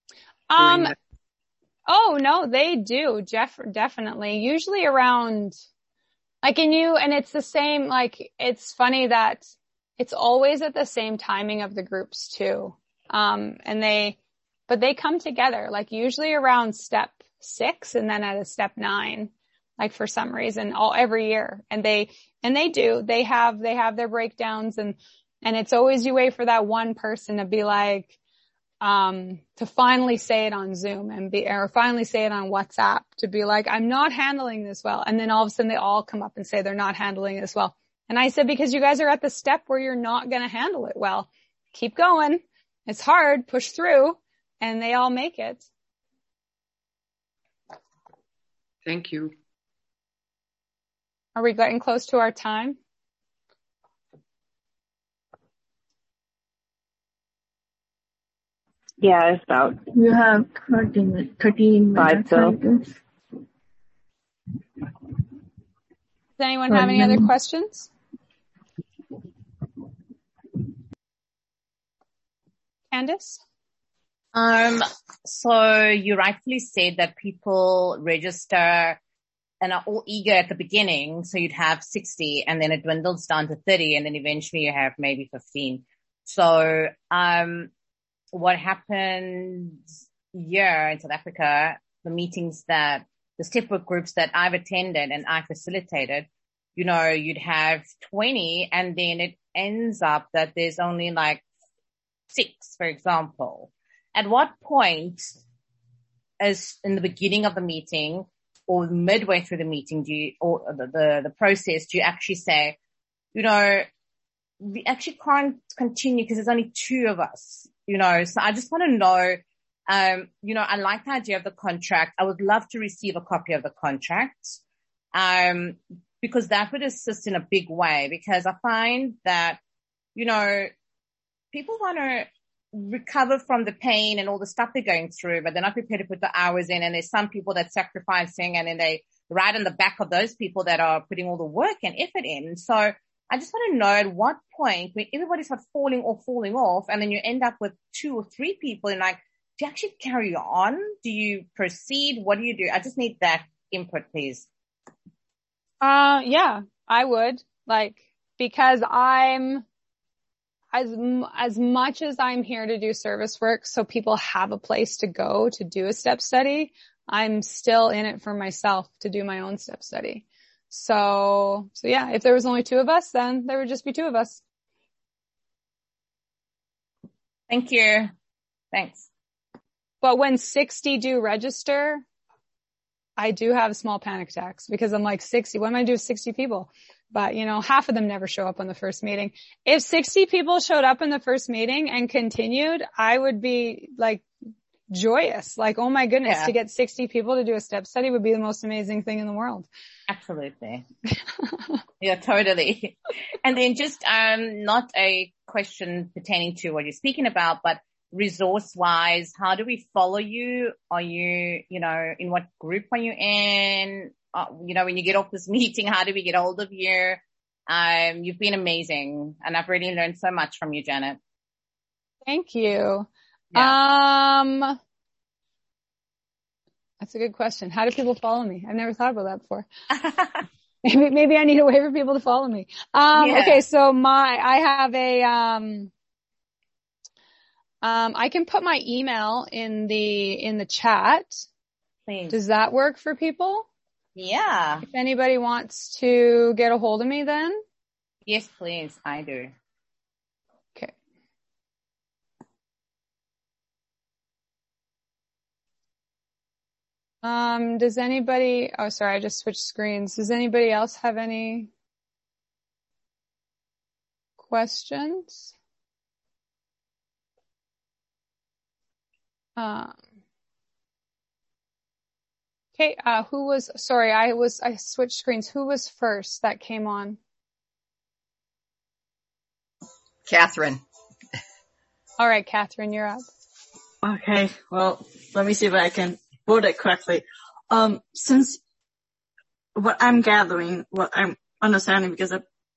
Oh no, they do. Definitely. Usually around, and it's the same, it's funny that it's always at the same timing of the groups too. But they come together, usually around step 6 and then at a step 9, for some reason, every year. And they have their breakdowns and it's always you wait for that one person to be to finally say it on Zoom or finally say it on WhatsApp to be like, I'm not handling this well. And then all of a sudden they all come up and say they're not handling this well. And I said, because you guys are at the step where you're not going to handle it well. Keep going. It's hard. Push through. And they all make it. Thank you. Are we getting close to our time? Yeah, it's about. You have 13 minutes. So. Does anyone have any other questions? Candice? So you rightfully said that people register and are all eager at the beginning. So you'd have 60 and then it dwindles down to 30 and then eventually you have maybe 15. So, what happens here in South Africa, the step work groups that I've attended and I facilitated, you'd have 20 and then it ends up that there's only 6, for example. At what point, as in the beginning of the meeting or midway through the meeting, the process, do you actually say, we actually can't continue because there's only 2 of us, so I just want to know, I like the idea of the contract. I would love to receive a copy of the contract, because that would assist in a big way, because I find that, people want to recover from the pain and all the stuff they're going through, but they're not prepared to put the hours in. And there's some people that's sacrificing and then they right in the back of those people that are putting all the work and effort in. So I just want to know at what point when everybody's falling off and then you end up with 2 or 3 people and do you actually carry on? Do you proceed? What do you do? I just need that input, please. Yeah, I would because I'm as much as I'm here to do service work so people have a place to go to do a step study, I'm still in it for myself to do my own step study. So yeah, if there was only 2 of us, then there would just be 2 of us. Thank you. Thanks. But when 60 do register, I do have small panic attacks because I'm 60, what am I going to do with 60 people? But, half of them never show up on the first meeting. If 60 people showed up in the first meeting and continued, I would be joyous. Oh my goodness, to get 60 people to do a step study would be the most amazing thing in the world. Absolutely. Yeah, totally. And then just, not a question pertaining to what you're speaking about, but resource wise, how do we follow you? Are you, in what group are you in? When you get off this meeting, how do we get hold of you? You've been amazing, and I've really learned so much from you, Janet. Thank you. Yeah. That's a good question. How do people follow me? I've never thought about that before. Maybe I need a way for people to follow me. Okay, so I have I can put my email in the chat. Please. Does that work for people? Yeah. If anybody wants to get a hold of me then? Yes, please. I do. Okay. Does anybody, oh, sorry, I just switched screens. Does anybody else have any questions? Okay, I switched screens. Who was first that came on? Catherine. All right, Catherine, you're up. Okay, well, let me see if I can word it correctly. Since what I'm gathering, what I'm understanding, because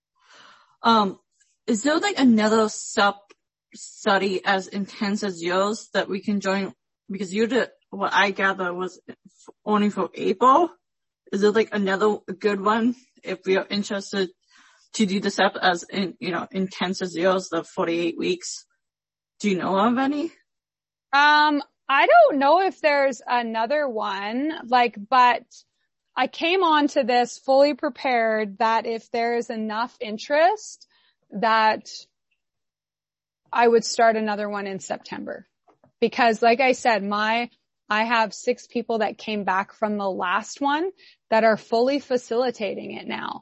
is there like another sub-study as intense as yours that we can join? Because what I gather was only for April. Is there like another good one if we are interested to do the SEP as intense as yours, the 48 weeks? Do you know of any? I don't know if there's another one, but I came onto this fully prepared that if there's enough interest that I would start another one in September. Because like I said, I have 6 people that came back from the last one that are fully facilitating it now.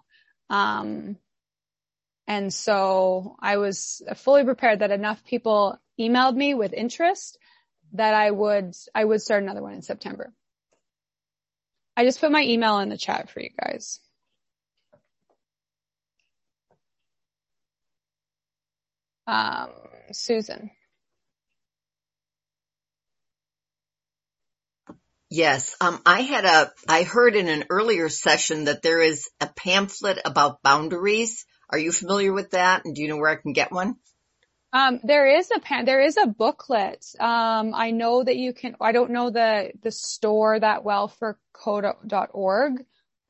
And so I was fully prepared that enough people emailed me with interest that I would start another one in September. I just put my email in the chat for you guys. Susan. Yes. I heard in an earlier session that there is a pamphlet about boundaries. Are you familiar with that? And do you know where I can get one? There is a booklet. I know that you can, I don't know the store that well for coda.org.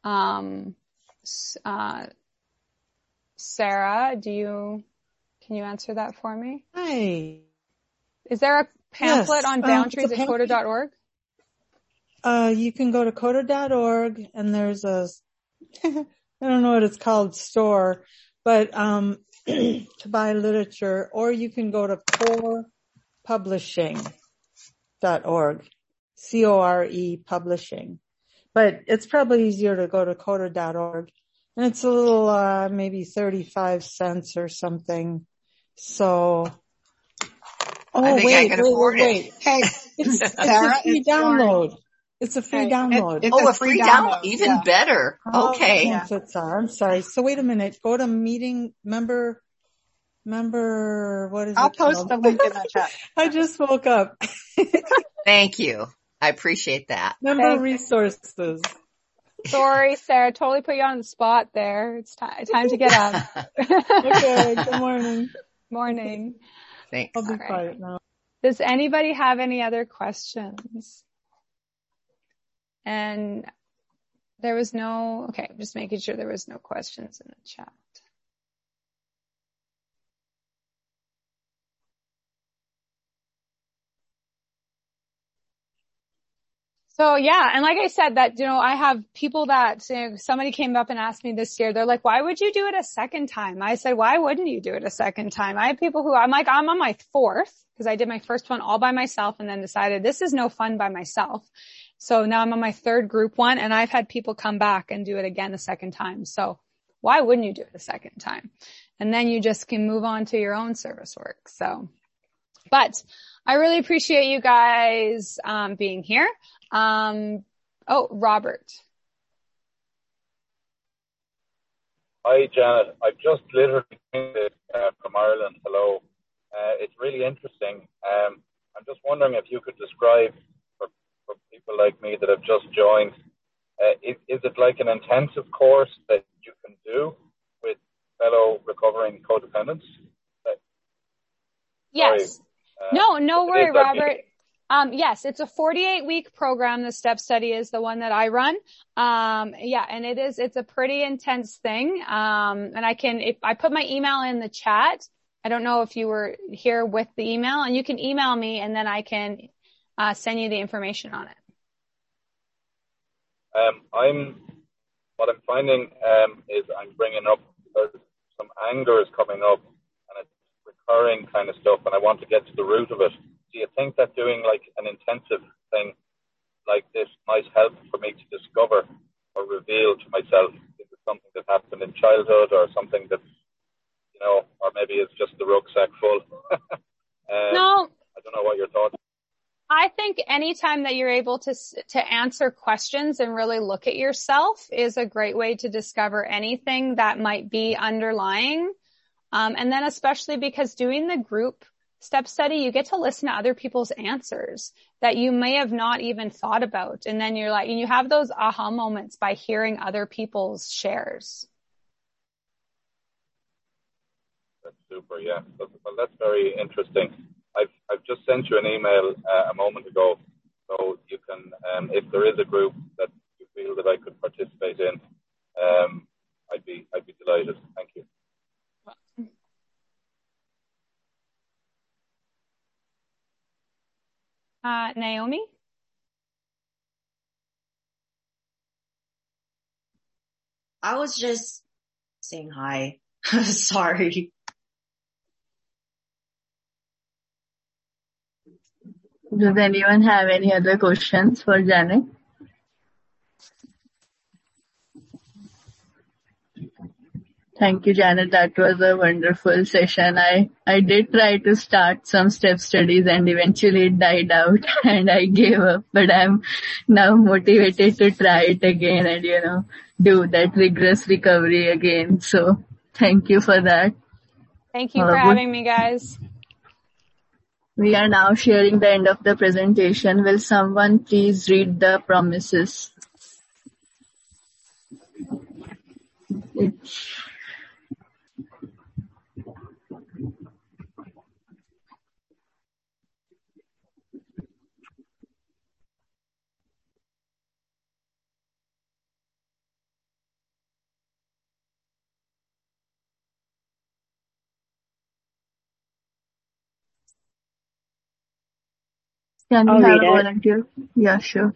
Sarah, can you answer that for me? Hi. Is there a pamphlet on boundaries at coda.org? You can go to coda.org and there's a, I don't know what it's called, store, but, to buy literature, or you can go to corepublishing.org, C-O-R-E publishing. But it's probably easier to go to coda.org. And it's a little, maybe 35 cents or something. So, wait. Hey, It's a free download. It's a free download. It's a free download. Even better. Okay. I'm sorry. So wait a minute. Go to meeting member, what is it? I'll post the link in the chat. I just woke up. Thank you. I appreciate that. Member resources. Sorry, Sarah. Totally put you on the spot there. It's time to get up. Okay. Good morning. Morning. Thanks. I'll be quiet now. Does anybody have any other questions? And there was just making sure there was no questions in the chat. So yeah, and like I said that, I have people that, somebody came up and asked me this year, they're like, why would you do it a second time? I said, why wouldn't you do it a second time? I have people who, I'm on my 4th, because I did my first one all by myself and then decided this is no fun by myself. So now I'm on my 3rd group one and I've had people come back and do it again the second time. So why wouldn't you do it a second time? And then you just can move on to your own service work. So, but I really appreciate you guys, being here. Robert. Hi, Janet. I've just literally from Ireland. Hello. It's really interesting. I'm just wondering if you could describe for people like me that have just joined, is it like an intensive course that you can do with fellow recovering codependents? Yes. Sorry. No worry, Robert. Yes, it's a 48-week program. The STEP study is the one that I run. And it's a pretty intense thing. And if I put my email in the chat, I don't know if you were here with the email, and you can email me and then I can, send you the information on it. What I'm finding, is I'm bringing up, some anger is coming up and it's recurring kind of stuff, and I want to get to the root of it. Do you think that doing like an intensive thing like this might help for me to discover or reveal to myself if it's something that happened in childhood or something that, or maybe it's just the rucksack full? No. I don't know what your thoughts are. I think anytime that you're able to answer questions and really look at yourself is a great way to discover anything that might be underlying. And then especially because doing the group STEP study, you get to listen to other people's answers that you may have not even thought about. And then and you have those aha moments by hearing other people's shares. That's super. Yeah. That's very interesting. I've just sent you an email a moment ago, so you can, if there is a group that you feel that I could participate in, I'd be delighted. Thank you. Naomi? I was just saying hi. Sorry. Does anyone have any other questions for Janet? Thank you, Janet. That was a wonderful session. I did try to start some STEP studies and eventually it died out and I gave up, but I'm now motivated to try it again and, do that rigorous recovery again. So thank you for that. Thank you for having me, guys. We are now sharing the end of the presentation. Will someone please read the promises? Can you have a volunteer? Yeah, sure.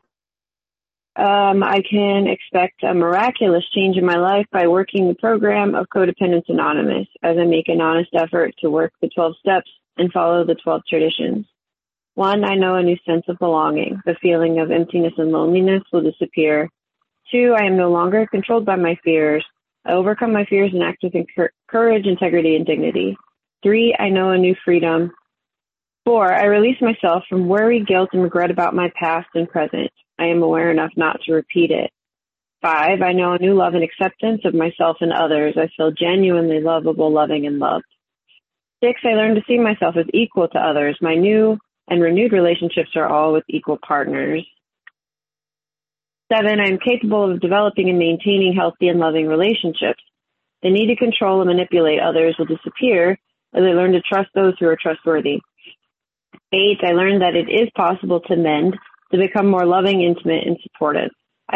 I can expect a miraculous change in my life by working the program of Codependence Anonymous as I make an honest effort to work the 12 steps and follow the 12 traditions. 1, I know a new sense of belonging. The feeling of emptiness and loneliness will disappear. 2, I am no longer controlled by my fears. I overcome my fears and act with courage, integrity, and dignity. 3, I know a new freedom. 4, I release myself from worry, guilt, and regret about my past and present. I am aware enough not to repeat it. 5, I know a new love and acceptance of myself and others. I feel genuinely lovable, loving, and loved. 6, I learn to see myself as equal to others. My new and renewed relationships are all with equal partners. 7, I am capable of developing and maintaining healthy and loving relationships. The need to control and manipulate others will disappear as I learn to trust those who are trustworthy. 8, I learned that it is possible to mend, to become more loving, intimate, and supportive.